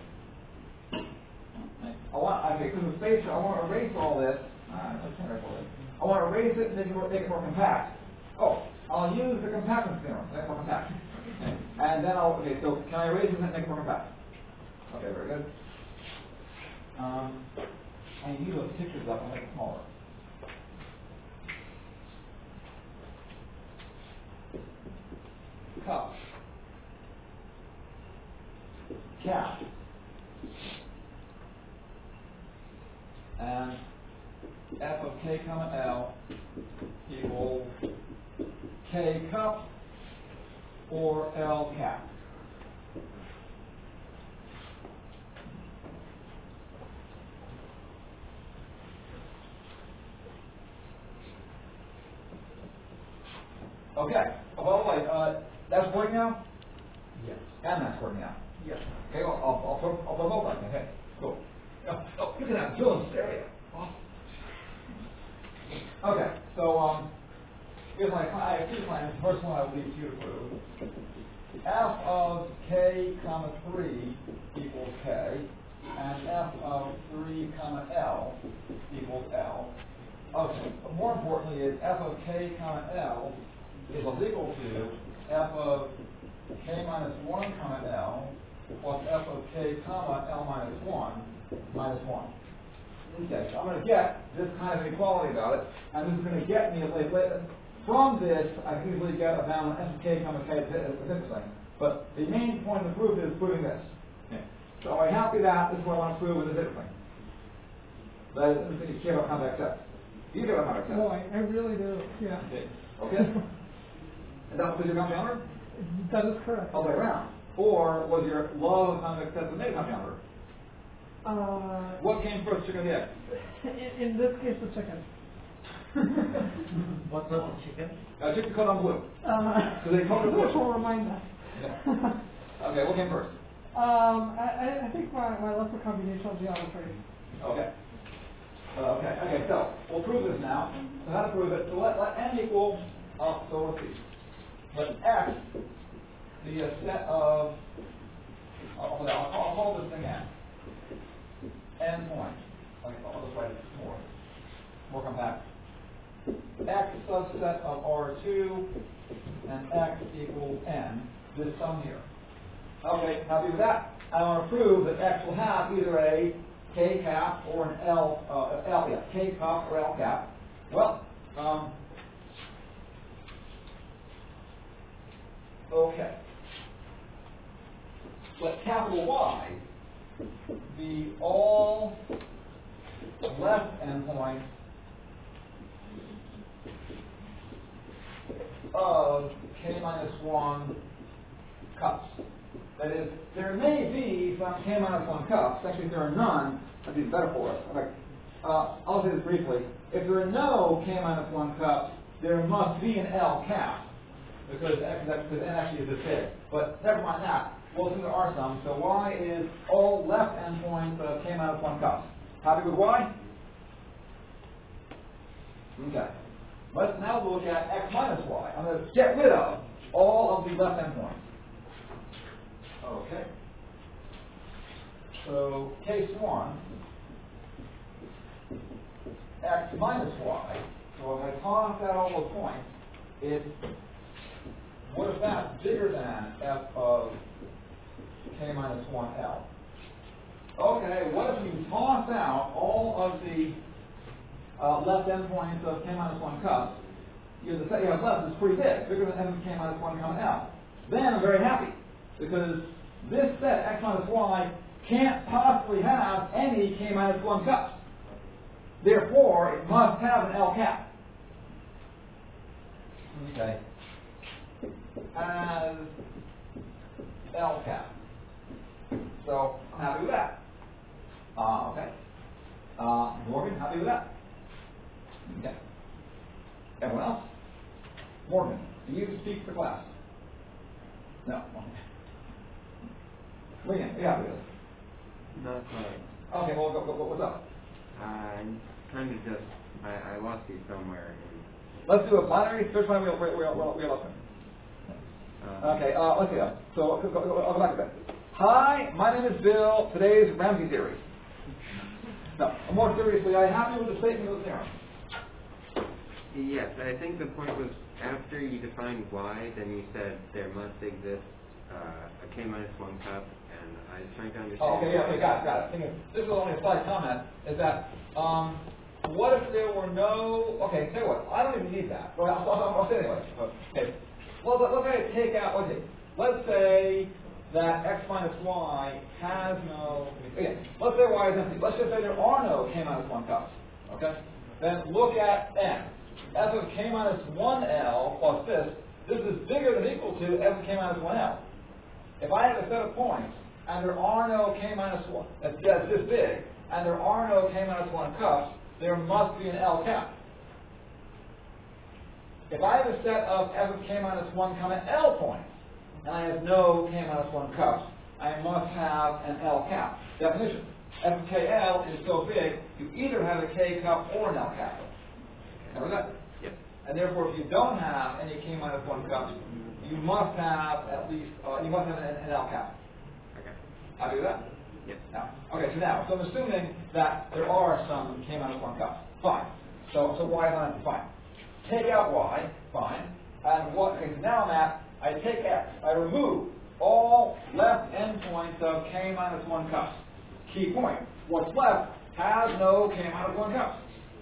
I want, okay, because of space, I want to erase all this. Uh, I want to erase it and make it more, make it more compact. Oh, I'll use the compactness theorem, make it more compact. And then I'll, okay, so can I erase this and make it more compact? Okay, very good. Um, I need those pictures up, I'll make it smaller. Cup. Cap. And F of K comma L equals K cup or L cap. Okay. Oh, by the way, uh, that's working out? Yes. And that's working out? Yes. Okay, I'll, I'll, I'll, put, I'll put both like that. Okay, cool. Oh, oh, look at that, Bill in stereo. Awesome. Okay, so um, here's my, I have two plans. The first one I will leave to you to prove. F of K comma three equals K, and F of three comma L equals L. Okay, but more importantly is F of K comma L is equal to F of K minus one comma L plus F of K comma L minus one minus one. Okay, so I'm going to get this kind of inequality about it, and this is going to get me a late, late, from this, I can easily get a bound on F of K comma K. It's interesting. But the main point of the proof is proving this. Okay. So am I happy that this is what I want to prove with this interesting? That is interesting you care about convex sets. You care about convex sets. Boy, I really do, yeah. Okay. Okay. And that was your compounder? That is correct. All the way around. Or was your love of convex sets a made compounder? Uh, What came first, chicken or the egg? in, in this case, the chicken. What was the chicken? Uh, chicken cut on blue. Uh, So they called it which blue. will remind us. Yeah. Okay, what came first? Um, I, I think my, my love for computational geometry. Okay. Uh, okay, okay, so we'll prove this now. So how to prove it? So let, let n equal, uh, so let's see. Let x be a set of, I'll, I'll, I'll, I'll call this thing n. N points. Okay, I'll just write it more. More compact. X subset of R two and x equals n. This sum here. Okay, happy with that. I want to prove that x will have either a K cap or an L, uh, L, yeah, K cup or L cap. Well, um, okay. Let capital Y be all left endpoints of K minus one cups. That is, there may be some k minus one cups. Actually, if there are none, that'd be better for us. Okay. Uh, I'll say this briefly. If there are no k minus one cups, there must be an L cap, because X, because N actually is this big. But never mind that. We'll assume there are some. So Y is all left endpoints of k minus one cups. Happy with Y? Okay. Let's now look at X minus Y. I'm going to get rid of all of the left endpoints. Okay. So case one, X minus Y. So if I toss out all those points, it's, what if that's bigger than F of k minus one L? Okay, what if you toss out all of the uh, left endpoints of k minus one cups? You know, the set you have left is pretty big, bigger than F of k minus one comma L. Then I'm very happy, because this set, X minus Y, can't possibly have any k minus one cups. Therefore, it must have an L cap. Okay. As L cap. So, I'm happy with that. Uh, okay. Uh, Morgan, happy with that? Okay. Everyone else? Morgan, do you speak for class? No. Liam, you happy with this? Not quite. Okay, well, go, go, go, what's up? I'm kind of just, I, I lost you somewhere. In, Let's do a binary search line wheel, wheel, wheel, wheel, wheel uh, Okay, uh, let's see. Uh, so, go, go, I'll go back a bit. Hi, my name is Bill. Today's Ramsey theory. No, more seriously, are you happy with the statement of the theorem? Yes, I think the point was after you defined Y, then you said there must exist uh, a k minus one cup, and I was trying to understand. Oh, okay, yeah, okay, got it, got it. Thing is, this is only a slight comment, is that, um, what if there were no, okay, tell you what, I don't even need that. Well, I'll, I'll, I'll say it anyway. Okay, well, let's say take out, okay, let's say that X minus Y has no, okay, let's say Y is empty. Let's just say there are no k minus one cups, okay? Then look at N. F of k minus one L plus this, this is bigger than or equal to F of k minus one L. If I have a set of points, and there are no k minus one, that's, that's this big, and there are no k minus one cups, there must be an L cap. If I have a set of F of k minus one comma L points, and I have no k minus one cups, I must have an L cap. Definition. F of k L is so big, you either have a k cup or an L cap. Remember that? Yep. And therefore, if you don't have any k minus one cups, you must have at least, uh, you must have an, an L cap. Okay. Happy with that? Yes. Now, okay, so now, so I'm assuming that there are some k minus one cups. Fine. So, so Y is not empty. Fine. Take out Y. Fine. And what, okay, so now I'm at, I take X. I remove all left endpoints of k minus one cups. Key point. What's left has no k minus one cups.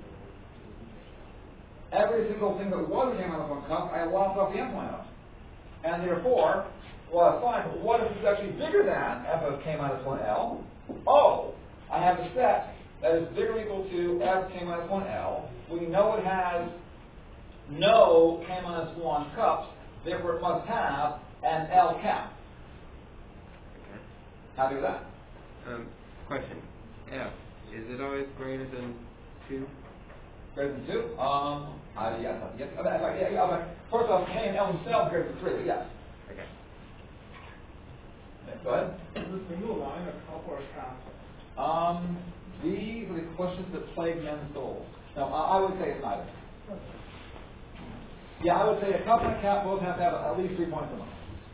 Every single thing that was a k minus one cup, I lopped off the endpoint of. And therefore, well, that's fine, but what if it's actually bigger than F of k minus one L? Oh, I have a set that is bigger or equal to F of k minus one L. We know it has no k minus one cups, therefore it must have an L cap. Okay. Happy with that? Um, question. F, is it always greater than two? Greater than two? Um, uh, yes, yes. Uh, yeah, yeah, uh, first off, K and L themselves greater than three, but yes. Okay. Go ahead. Is this single line a cup or a cap? Um, these are the questions that plague men's souls. No, I, I would say it's neither. Yeah, I would say a cup and a cap both have to have at least three points in them.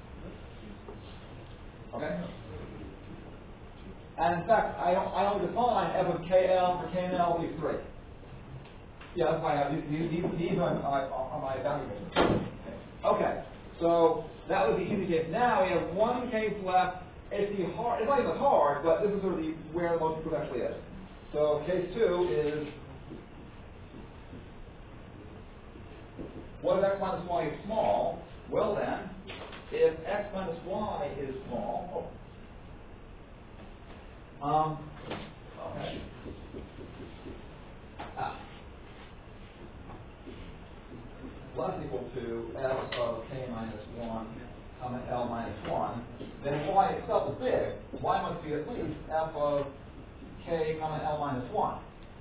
Okay? And in fact, I don't, I only define F of K L for K and L at least three. Yeah, that's why I have these, these, these, these are my, are my evaluations. Okay, so that was the easy case. Now we have one case left. It's the hard, it's not even hard, but this is sort of the, where the most proof actually is. So case two is, what if X minus Y is small? Well then, if X minus Y is small, oh, um, okay. Ah. Less equal to F of K minus one comma L minus one, then if y itself is big, y must be at least f of k comma L minus one.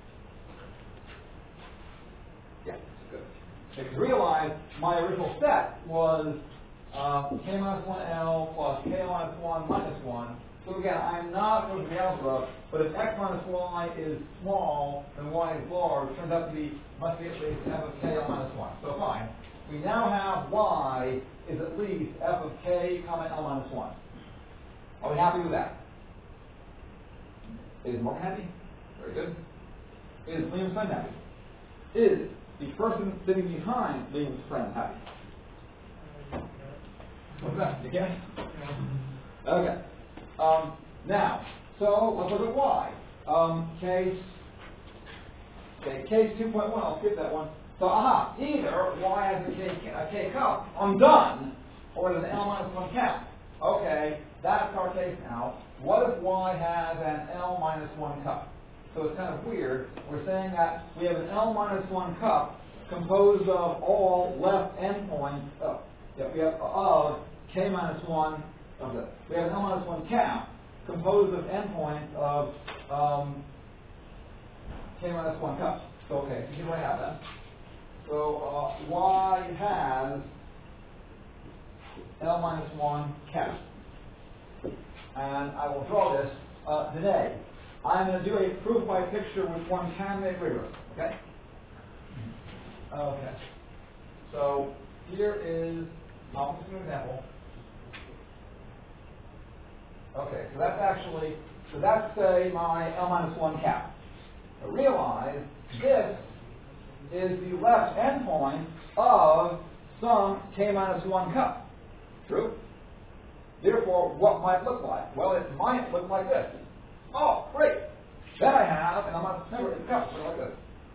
Yeah, good. Because realize my original set was uh, k minus one L plus k minus one minus one. So again, I'm not going to the algebra, but if x minus y is small and y is large, it turns out to be, must be at least f of k L minus one. So fine. We now have y is at least f of k comma L minus one. Are we happy with that? Is Morgan happy? Very good. Is Liam's friend happy? Is the person sitting behind Liam's friend happy? What's that? You get it? Okay. Um, now, so let's look at y. Um, case, okay, case two point one, I'll skip that one. So, aha, either y has a k, a k cup, I'm done, or there's an L minus one cap. Okay, that's our case now. What if y has an L minus one cup? So it's kind of weird. We're saying that we have an L minus one cup composed of all left endpoints of, yeah, we have of k minus one. Okay. We have an L minus one cap composed of endpoints of um, k minus one cups. So okay, so here's what I have then. So uh, y has L minus one cap. And I will draw this uh, today. I'm going to do a proof by picture which one can make rigorous. Okay? Okay. So here is, I'll just do an example. Okay, so that's actually, so that's say my L minus one cap. Now realize this is the left endpoint of some k minus one cup. True? Therefore, what might it look like? Well, it might look like this. Oh, great. Then I have, and I'm not, remember, it's cups are like this.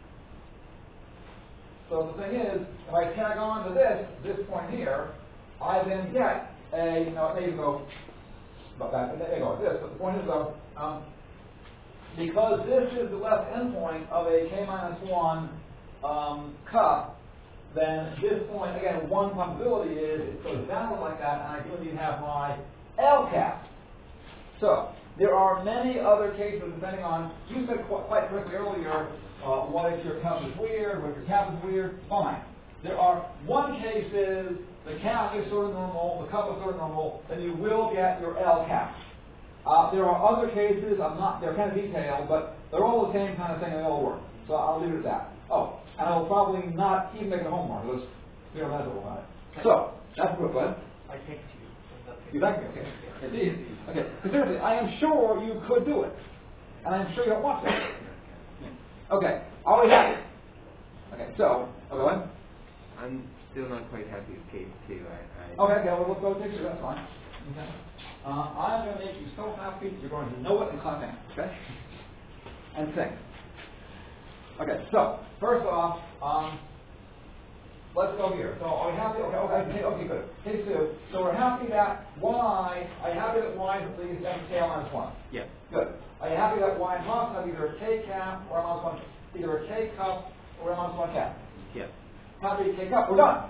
So the thing is, if I tag on to this, this point here, I then get a, you know, maybe go, about that, there you go, this, but the point is though, um, because this is the left endpoint of a k minus one um, cup, then this point, again, one possibility is it goes downward like that, and I do indeed have my L cap. So, there are many other cases depending on, you said quite, quite correctly earlier, uh, what if your cup is weird, what if your cap is weird, fine. There are, one case is the cap is sort of normal, the cup is sort of normal, then you will get your L cap. Uh, there are other cases, I'm not, they're kind of detailed, but they're all the same kind of thing and they all work. So I'll leave it at that. Oh, and I will probably not even make it homework, let's be miserable about it. So, that's good, bud. I take to you. You thank me, okay. Indeed. Okay, because seriously, I am sure you could do it. And I'm sure you don't want to. Okay, are we happy? Okay, so, okay, what? I'm still not quite happy with case two. I, I Okay, okay, well, let's go to picture, that's fine. Okay. Uh, I'm going to make you so happy, you're going to know it and clap hands, okay? And sing. Okay, so, first off, um, let's go here. So are we happy? Okay, okay, okay, good. Case two. So we're happy that y, are you happy that y is at least f of k minus one? Yes. Good. Are you happy that y must have either a k cap or L minus one, either a k cup or L minus one cap? Yes. Happy k cup, we're done.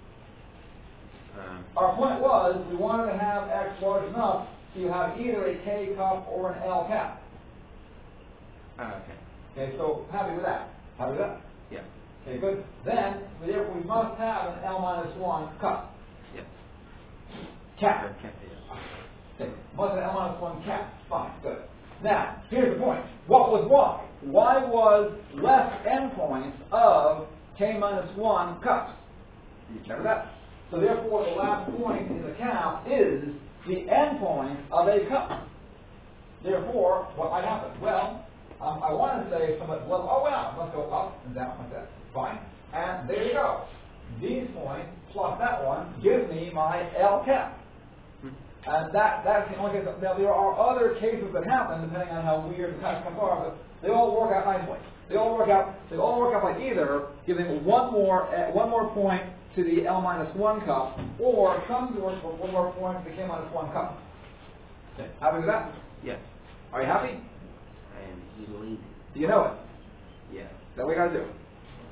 Um, Our point was we wanted to have x large enough so you have either a k cup or an L cap. uh, okay. Okay, so happy with that. Happy with that? Yeah. Okay, good. Then, therefore, we must have an L minus one cup. Yes. Cap. Or cap, yeah. Okay, must have an L minus one cap. Fine, good. Now, here's the point. What was y? Y was left endpoints of k minus one cups. Remember that? So therefore, the last point in the cap is the endpoint of a cup. Therefore, what might happen? Well, um, I want to say somewhat, well, oh wow, let's go up and down like that. Fine. And there you go. These points plus that one gives me my L cap. And that, that's the only case. Now, there are other cases that happen depending on how weird the cups are, but they all work out nicely. They all work out, they all work out by either giving one more, uh, one more point to the L minus one cup, or some sort of one more point to the K minus one cup. Okay. Happy with that? Yes. Are you happy? I am elated. Do you know it? Yes. That's what we gotta do.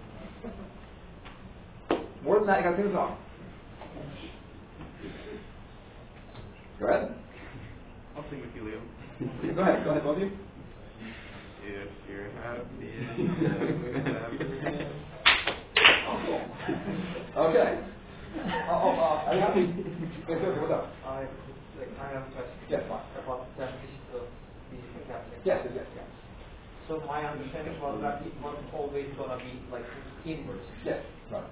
More than that, you gotta sing the song. Go ahead. I'll sing with you, Leo. Go ahead, go ahead, both of you. If you're happy and happy. Okay. Oh, oh, uh, are you happy? Yes, okay, what's up? I, like, I have a question. Yes, fine. About the definition of the Catholic. Yes, yes, yes, yes. So my understanding was that it wasn't always gonna be like inverse. Yes, right.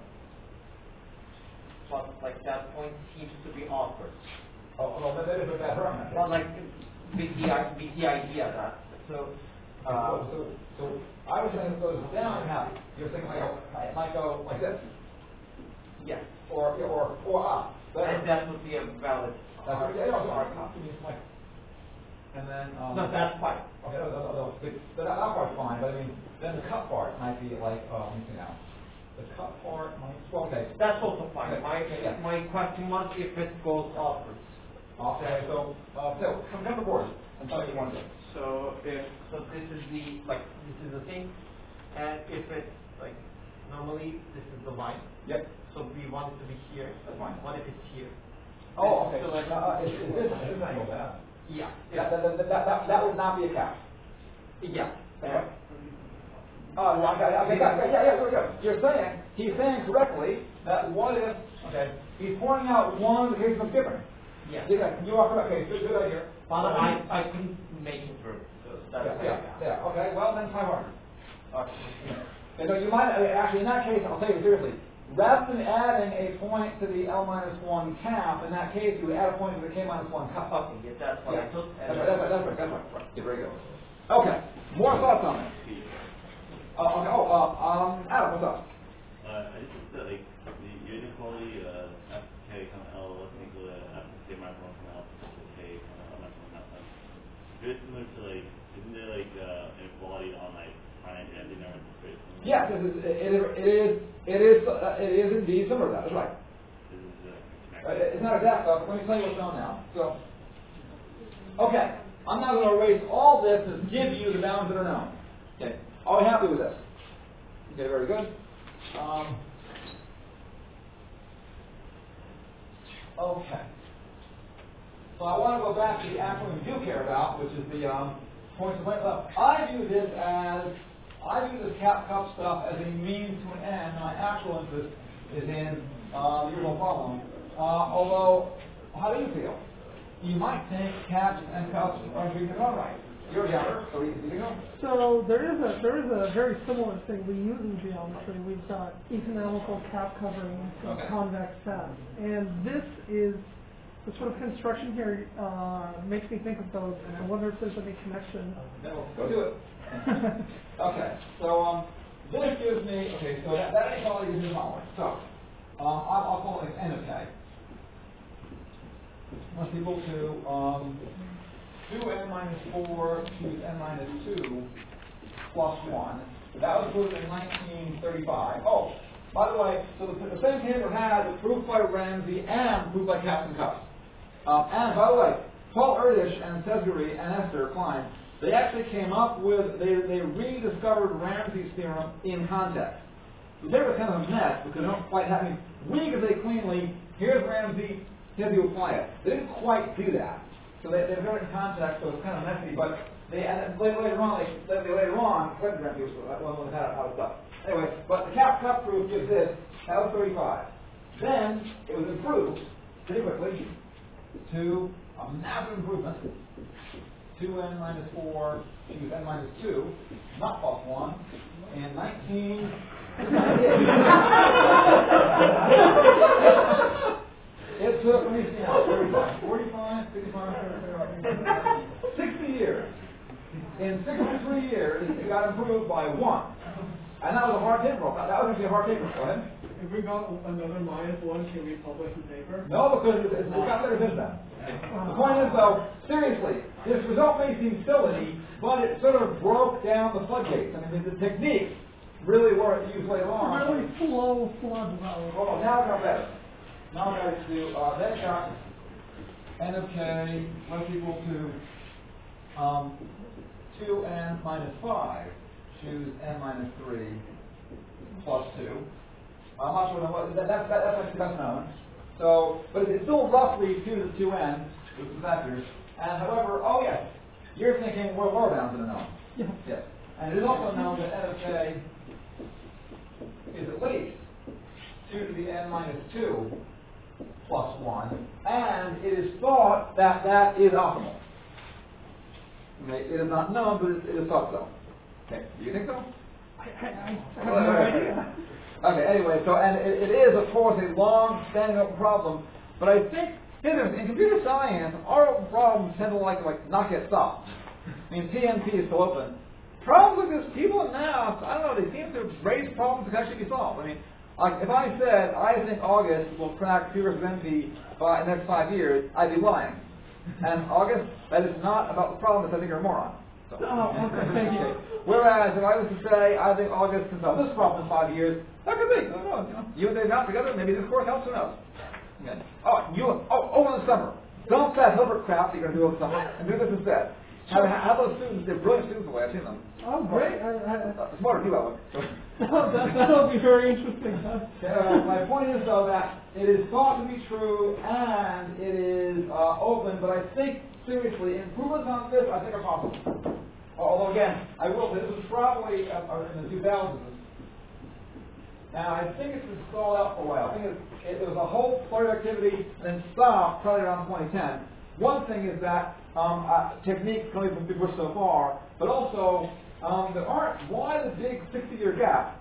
But like that point seems to be awkward. Oh, well, that, that is a bad term. But like with the, i- with the idea that, so, uh, so, so, so I was saying it goes down and happy. You're thinking like, it might go like this. yes. Or, or, or up. And that would be a valid That's what, yeah, argument. yeah, sorry, up means like. And then, um. No, that's fine. Okay, no, no, no, no, but that, that part's fine, but I mean, then the cut part might be like, uh, let me see now. The cut part might, well, okay. That's also fine. Okay, My, yeah. my question was if it goes upwards. Okay, so, uh, so, come come forward and tell me one thing. So if, so this is the, like, this is the thing, and if it's, like, normally this is the line. Yep. So we want it to be here. That's fine. What if it's here? Oh, okay. So like, uh, uh, is, is this, this angle bad? yeah. That, that, that, that, that, that would not be a cap. Yeah. Okay. Uh, okay, okay, yeah, yeah, yeah, yeah, there we go. You're saying, he's saying correctly that what if, okay, he's pointing out one case of different. Yeah. Yeah, you are correct. Okay, good, good idea. But I, I couldn't make it work. So that's Yeah, yeah, yeah, okay, well then try harder. Okay. Okay, no, you might, uh, actually in that case, I'll tell you seriously, rather than adding a point to the L minus one cap, in that case you would add a point to the K minus one cup. Okay, yeah, that's what Yeah, I took. that's right, that's right, that's right, that's right, right. Yeah, very good. Okay, more thoughts on this? Uh, okay, oh, uh, um, Adam, what's up? Uh, I just think that like the inequality uh, F K kind of L wasn't equal to F K minus one kind of L plus K kind of L minus one in that sense. Very similar to like, isn't there like uh, inequality on like finite and inherent space? Yes, it is, it is, it is, it is, uh, it is indeed similar to that, that's right. This is Uh, uh, it's not exact stuff, let me tell you what's known now. So, okay, I'm now going to erase all this and give you the bounds that are known. Okay, are we happy with this? Okay, very good. Um, okay. So I want to go back to the actual we do care about, which is the um, points of length. I view this as, I view this cap cup stuff as a means to an end. My actual interest is in uh, the usual problem. Uh, although, how do you feel? You might think caps and cups are treated all right. You're a geometer, so you can go. So there is a there is a very similar thing we use in geometry. We've got economical cap covering and Okay. convex sets, and this is the sort of construction here uh, makes me think of those, and I wonder if there's any connection. No, go do it. Okay, so um, this gives me, okay, so that, that inequality is the following. So, um, I'll, I'll call it n of k. Must equal to um, two n minus four choose n minus two plus one. That was proved in nineteen thirty-five. Oh, by the way, so the, the same paper had proof by Ramsey and proof by Captain Cups. Um, and by the way, Paul Erdős and Cesare and Esther Klein, they actually came up with, they, they rediscovered Ramsey's theorem in context. The paper was kind of a mess because they don't quite have any, we could say cleanly, here's Ramsey, here's you apply it. They didn't quite do that. So they, they got it in context, so it's kind of messy, but they, and later, later on, they, they, later on, Clinton Ramsey was the one who had out of stuff. Anyway, but the cap cup proof gives this, that was thirty-five. Then, it was improved, pretty quickly, to a massive improvement, two n minus four choose n minus two, not plus one, in nineteen It took, let me see now, thirty-five, forty-five, fifty-five, sixty years. In sixty-three years, it got improved by one. And that was a hard paper. That was actually a hard paper. Go ahead. If we got another minus one, can we publish the paper? No, because it's, it's got better than that. The point is, though, seriously, this result may seem silly, but it sort of broke down the floodgates. I mean, the techniques really were used later on. Really slow flood development. Oh, now it got better. Now it got to, uh, then it got n of k less equal to um, two n minus five. Choose n minus three plus two. I'm not sure what that, that, that, that's actually best known. So, but it's still roughly two to the two n. This is factors. And however, oh yes, you're thinking, well, lower bounds in a known. Yeah. Yes. And it is also known that N of k is at least two to the n minus two plus one, and it is thought that that is optimal. Okay, it is not known, but it, it is thought so. Okay, do you think so? I, I, I have no idea. Okay, anyway, so, and it, it is, of course, a long-standing open problem, but I think, in computer science, our open problems tend to like, like not get solved. I mean, P N P is still open. Problems like this, people now, I don't know, they seem to raise problems that can actually be solved. I mean, like, if I said, I think August will crack P versus N P by the next five years, I'd be lying. And August, that is not about the problem, it's I think you're a moron. So. Oh, okay, thank you. Whereas, if I was to say, I think August can solve this problem in five years, that could be. I don't know, you know. You and Dave out together, maybe this course helps, who knows? Okay. Oh, you, oh, over the summer. Don't that Hilbert crap that you're going to do over the summer, and do this instead. Have, have those students, they're brilliant students the way I've seen them. Oh, great. I, I, uh, smarter too, Ellen. Oh, that, that'll be very interesting. Huh? Uh, my point is, though, that it is thought to be true, and it is uh, open, but I think, seriously, improvements on this, I think, are possible. Although, again, I will say, this was probably uh, in the two thousands, and I think it's been stalled out for a while. I think it, it, it was a whole flurry of activity, and then stopped probably around twenty ten. One thing is that um, uh, techniques can only be pushed so far, but also um, there aren't, why the big sixty-year gap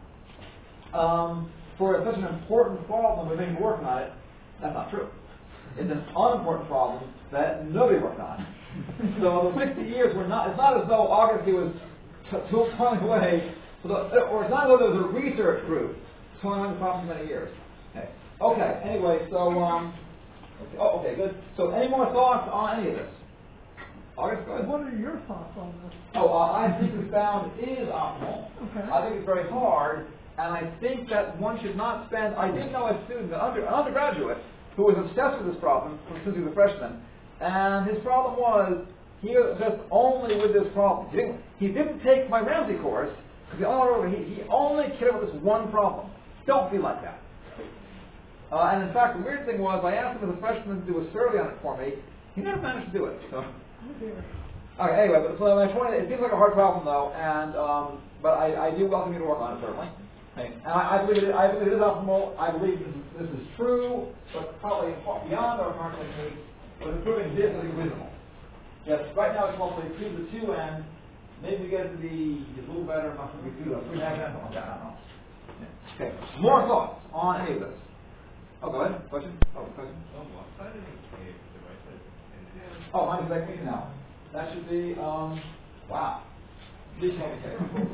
um, for such an important problem we've been working on it? That's not true. It's an unimportant problem that nobody worked on. So the sixty years were not, it's not as though August was t- toiling away, for the, or it's not as though there was a research group toiling away the problem for many years. Okay, okay. Anyway, so, um, okay. Oh, okay, good. So any more thoughts on any of this? August, go ahead. What are your thoughts on this? Oh, uh, I think this bound is optimal. Okay. I think it's very hard, and I think that one should not spend, I did know a student, an, under, an undergraduate, who was obsessed with this problem since he was a freshman, and his problem was, he was obsessed only with this problem. He didn't, he didn't take my Ramsey course, because he, he only cared about this one problem. Don't be like that. Uh, and in fact, the weird thing was, I asked him as a freshman to do a survey on it for me. He never managed to do it. So. Okay, anyway, but so my point is, it seems like a hard problem though, and um, but I, I do welcome you to work on it certainly. Okay. And I, I believe it. I believe it is optimal. I believe this is, this is true, but probably beyond our current techniques. But improving this is reasonable. Yes, right now it's mostly two to the two n. Maybe we get to the a little better, not going to be two to three and a half, something like that. I don't know. Yeah. Okay. More thoughts on any of this? Oh, go ahead. Question? Oh, question? Oh, what side of the cave is the right side? Oh, mine is back now. That should be, um, wow. This should be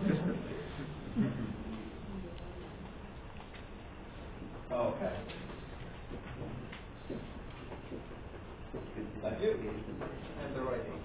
okay. Thank you. And the right one.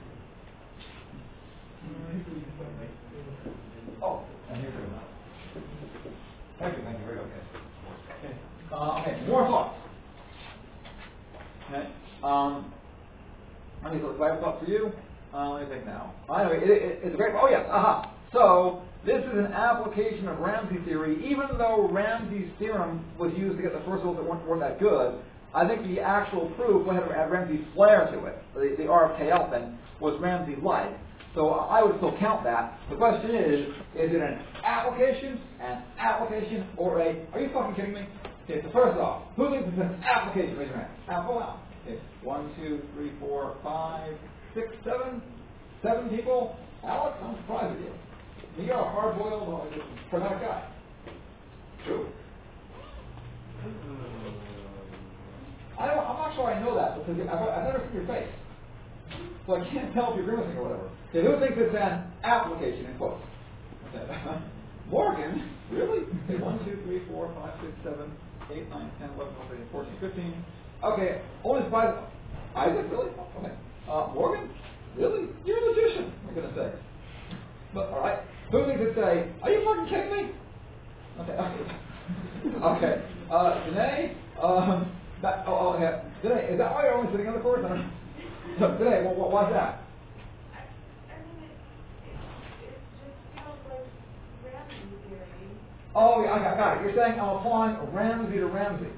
Oh, and here's the one. Thank you, thank you, very good. Okay. Uh, okay, more thoughts. Okay. Um, let me look. I have a thought for you. Uh, let me think now. Anyway, it, it, it's a great. Oh yes, aha. So this is an application of Ramsey theory. Even though Ramsey's theorem was used to get the first results that weren't, weren't that good, I think the actual proof had, had Ramsey's flair to it. The, the R of K L thing was Ramsey-like. So I would still count that. The question is, is it an application, an application, or a? Are you fucking kidding me? Okay. So first off, who thinks it's an application? Raise your hand. Apple out. Okay, one, two, three, four, five, six, seven, seven people. Alex, I'm surprised at you. You're a hard-boiled, well, pragmatic guy. True. I don't, I'm not sure I know that because I've, I've never seen your face, so I can't tell if you're grimacing or whatever. Okay, who thinks it's an application in quotes? Okay. Morgan, really? Okay, one, two, three, four, five, six, seven, eight, nine, ten, eleven, twelve, thirteen, fourteen, fifteen. Okay, only five. Isaac, really? Okay. Uh, Morgan, really? You're a magician, I'm gonna say. But all right, who thinks it's a? Are you fucking kidding me? Okay. Okay. Okay. Uh, Janae. Um. That, oh, oh, yeah. Janae, is that why you're only sitting on the course? So, Janae, what, what, why's that? I, I mean, it, it, it just feels like Ramsey theory. Oh, yeah, I got, got it. You're saying I'm applying Ramsey to Ramsey. Yeah,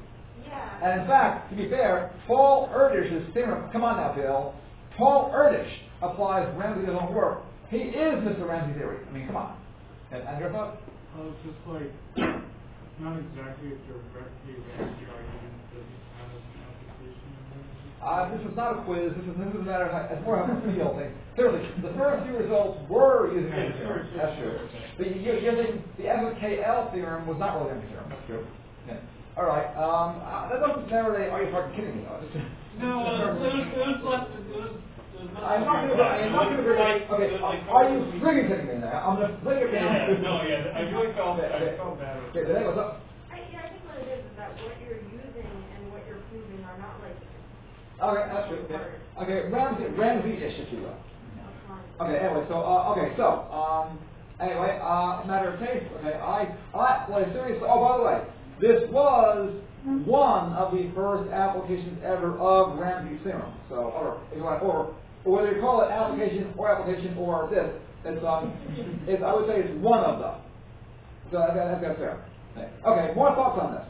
Yeah. And in fact, to be fair, Paul Erdős's theorem, come on now, Bill, Paul Erdős applies Ramsey to his own work. He is Mister Ramsey theory. I mean, come on. And, and your thought? Well, it's just like, not exactly a directly Ramsey argument, does it have an application in Ramsey? Uh, this is not a quiz. This is, this is a matter of, it's more of a feel thing. Clearly, the first few results were using Ramsey theorem. That's true. But you, you, you think the S of K L theorem was not really Ramsey theorem. That's true. Yeah. All right. Um, uh, that doesn't necessarily. Are you fucking kidding me? Though? No, uh, it was, it was less. It was, I'm not going to. I'm not going to. Okay. Are you really kidding me now? I'm just thinking. Yeah. No. Yeah. I really felt. I felt bad. Okay. Then what's up? I, yeah, I think what it is is that what you're using and what you're proving are not like. Okay, that's true. Okay, okay Ramsey, Ramsey-ish, if you will. Okay. Anyway, so uh, okay, so um, anyway, uh, matter of taste. Okay, I, I, well, seriously. Oh, by the way, this was one of the first applications ever of Ramsey's theorem. So, or if you want, or, or whether you call it application or application or this, it's um, it's I would say it's one of them. So that, that, that's fair. Okay. okay, more thoughts on this.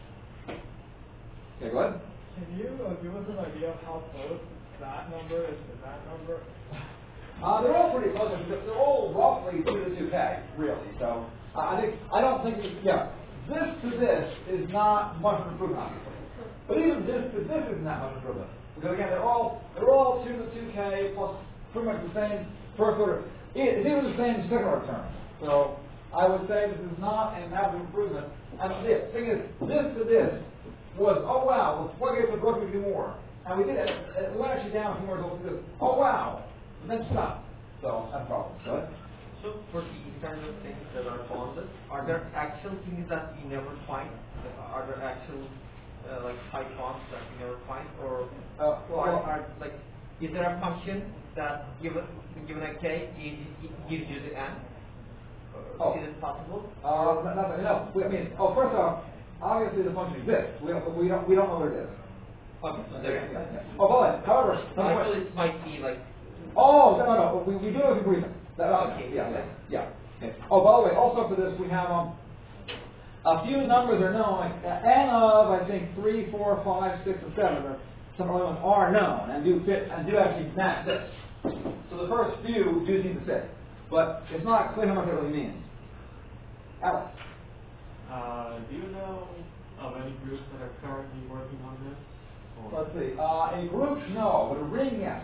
Okay, go ahead. Can you uh, give us an idea of how close that number is to that number? Uh, they're all pretty close. They're all roughly two to two K, really. So uh, I think I don't think we, yeah. This to this is not much of an improvement, obviously. But even this to this is not much improvement because again they're all they're all two to two K plus pretty much the same first order. It's even the same second order terms. So I would say this is not an massive improvement. And the thing is, this to this was, oh wow, let's plug it with Brooklyn to do more. And we did it. It went actually down a few more results to this. Oh wow. And then stop. So that's a problem. Go ahead. So for these kinds of things that are bonded, are there actual things that we never find? Are there actual uh, like high bonds that we never find? Or uh, well, are, are like is there a function that given given a k gives, gives you the n? Oh. Is it possible? Uh, no, no, no. We, I mean, oh, first off, obviously the function exists. We don't, we don't, we don't know what it is. Okay, so there yeah, yeah, yeah. Oh, but however, actually it might be like. Oh, no, no, no. We, we do have agreement. That, okay. Yeah, yeah, yeah. Okay. Oh, by the way, also for this we have um, a few numbers are known, like uh, n of I think three, four, five, six, and seven, or some other ones are known and do fit and do actually match this. So the first few do seem to fit, but it's not clear how much it really means. Alex. Uh, do you know of any groups that are currently working on this? Or? Let's see. Uh, a group, no, but a ring, yes.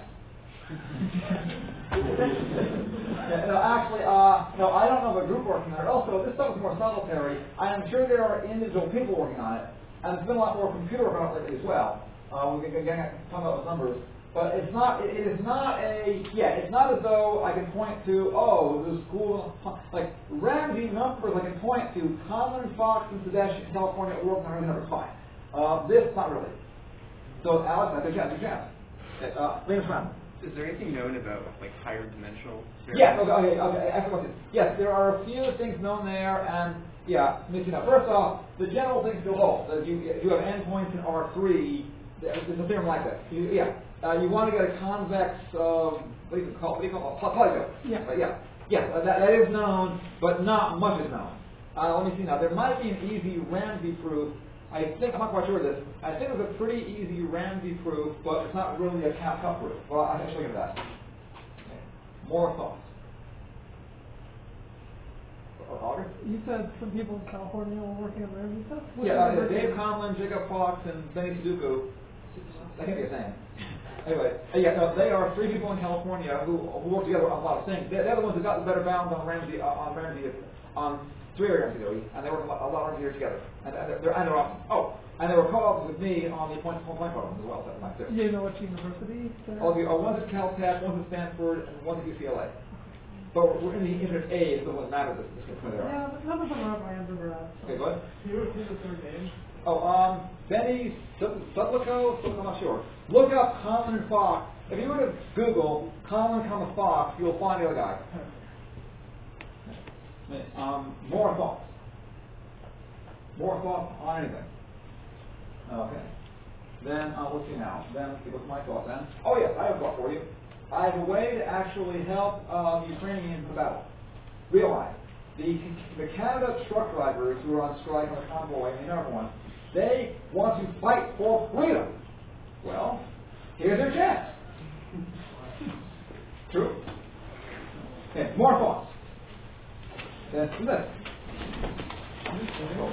yeah, no, actually, uh, no, I don't know of a group working on it. Also, this stuff is more solitary. I am sure there are individual people working on it, and there's been a lot more computer work on it lately as well. Uh, we can again come up with numbers, but it's not. It, it is not a. Yeah, it's not as though I can point to. Oh, the school like Ramsey numbers. I can point to Conlon, Fox, and Sadesh in California working on number five. Uh, this not really. So, Alex, I think you have a chance. Okay, uh, Linus Brown. Is there anything known about like higher dimensional? Yes. Okay. Okay. Okay. Excellent question. Yes, there are a few things known there, and yeah. Let me see now. First off, the general things still hold. That you you have endpoints in R three. There's a theorem like that. You, yeah. Uh, you want to get a convex. Uh, what do you call? What do you call it? Polytope. Yeah. Uh, yeah. Yeah. Uh, that that is known, but not much is known. Uh, let me see now. There might be an easy Ramsey proof. I think, I'm not quite sure of this, I think it was a pretty easy Ramsey proof, but it's not really a Kappa proof. Well, I'll show you that. Okay. More thoughts. August? You said some people in California were working on Ramsey stuff? What yeah, uh, Dave Conlon, Jacob Fox, and Benny Sudoku. I think they're saying. Anyway, uh, yeah, no, they are three people in California who, who work together on a lot of things. They're, they're the ones who got the better bounds on Ramsey, uh, on Ramsey, on three-area Ramsey theory, and they work a lot, a lot of Ramsey here together. And, and they're, and they're awesome. Oh, and they were co-authors with me on the point point problem as well. So that's nice too. Do you know which university? Oh, the, uh, one's at Caltech, one's at Stanford, and one's at U C L A. But we're in the internet A, so it doesn't matter this, this there. Yeah, but none of them are my undergrad. Okay, go ahead. Can you repeat the third name? Oh, um, Benny Sublico, I'm not sure. Look up Conlon and Fox. If you were to Google Conlon, comma Fox, you'll find the other guy. Um, more thoughts. More thoughts on anything. Okay. Then, uh, let's see now. Then, let's see, what's my thought then? Oh, yes, I have a thought for you. I have a way to actually help uh, the Ukrainians in the battle. Realize, the, the Canada truck drivers who are on strike on the convoy and the American one, They want to fight for freedom. Well, here's their chance. True? Okay, more thoughts. This, this.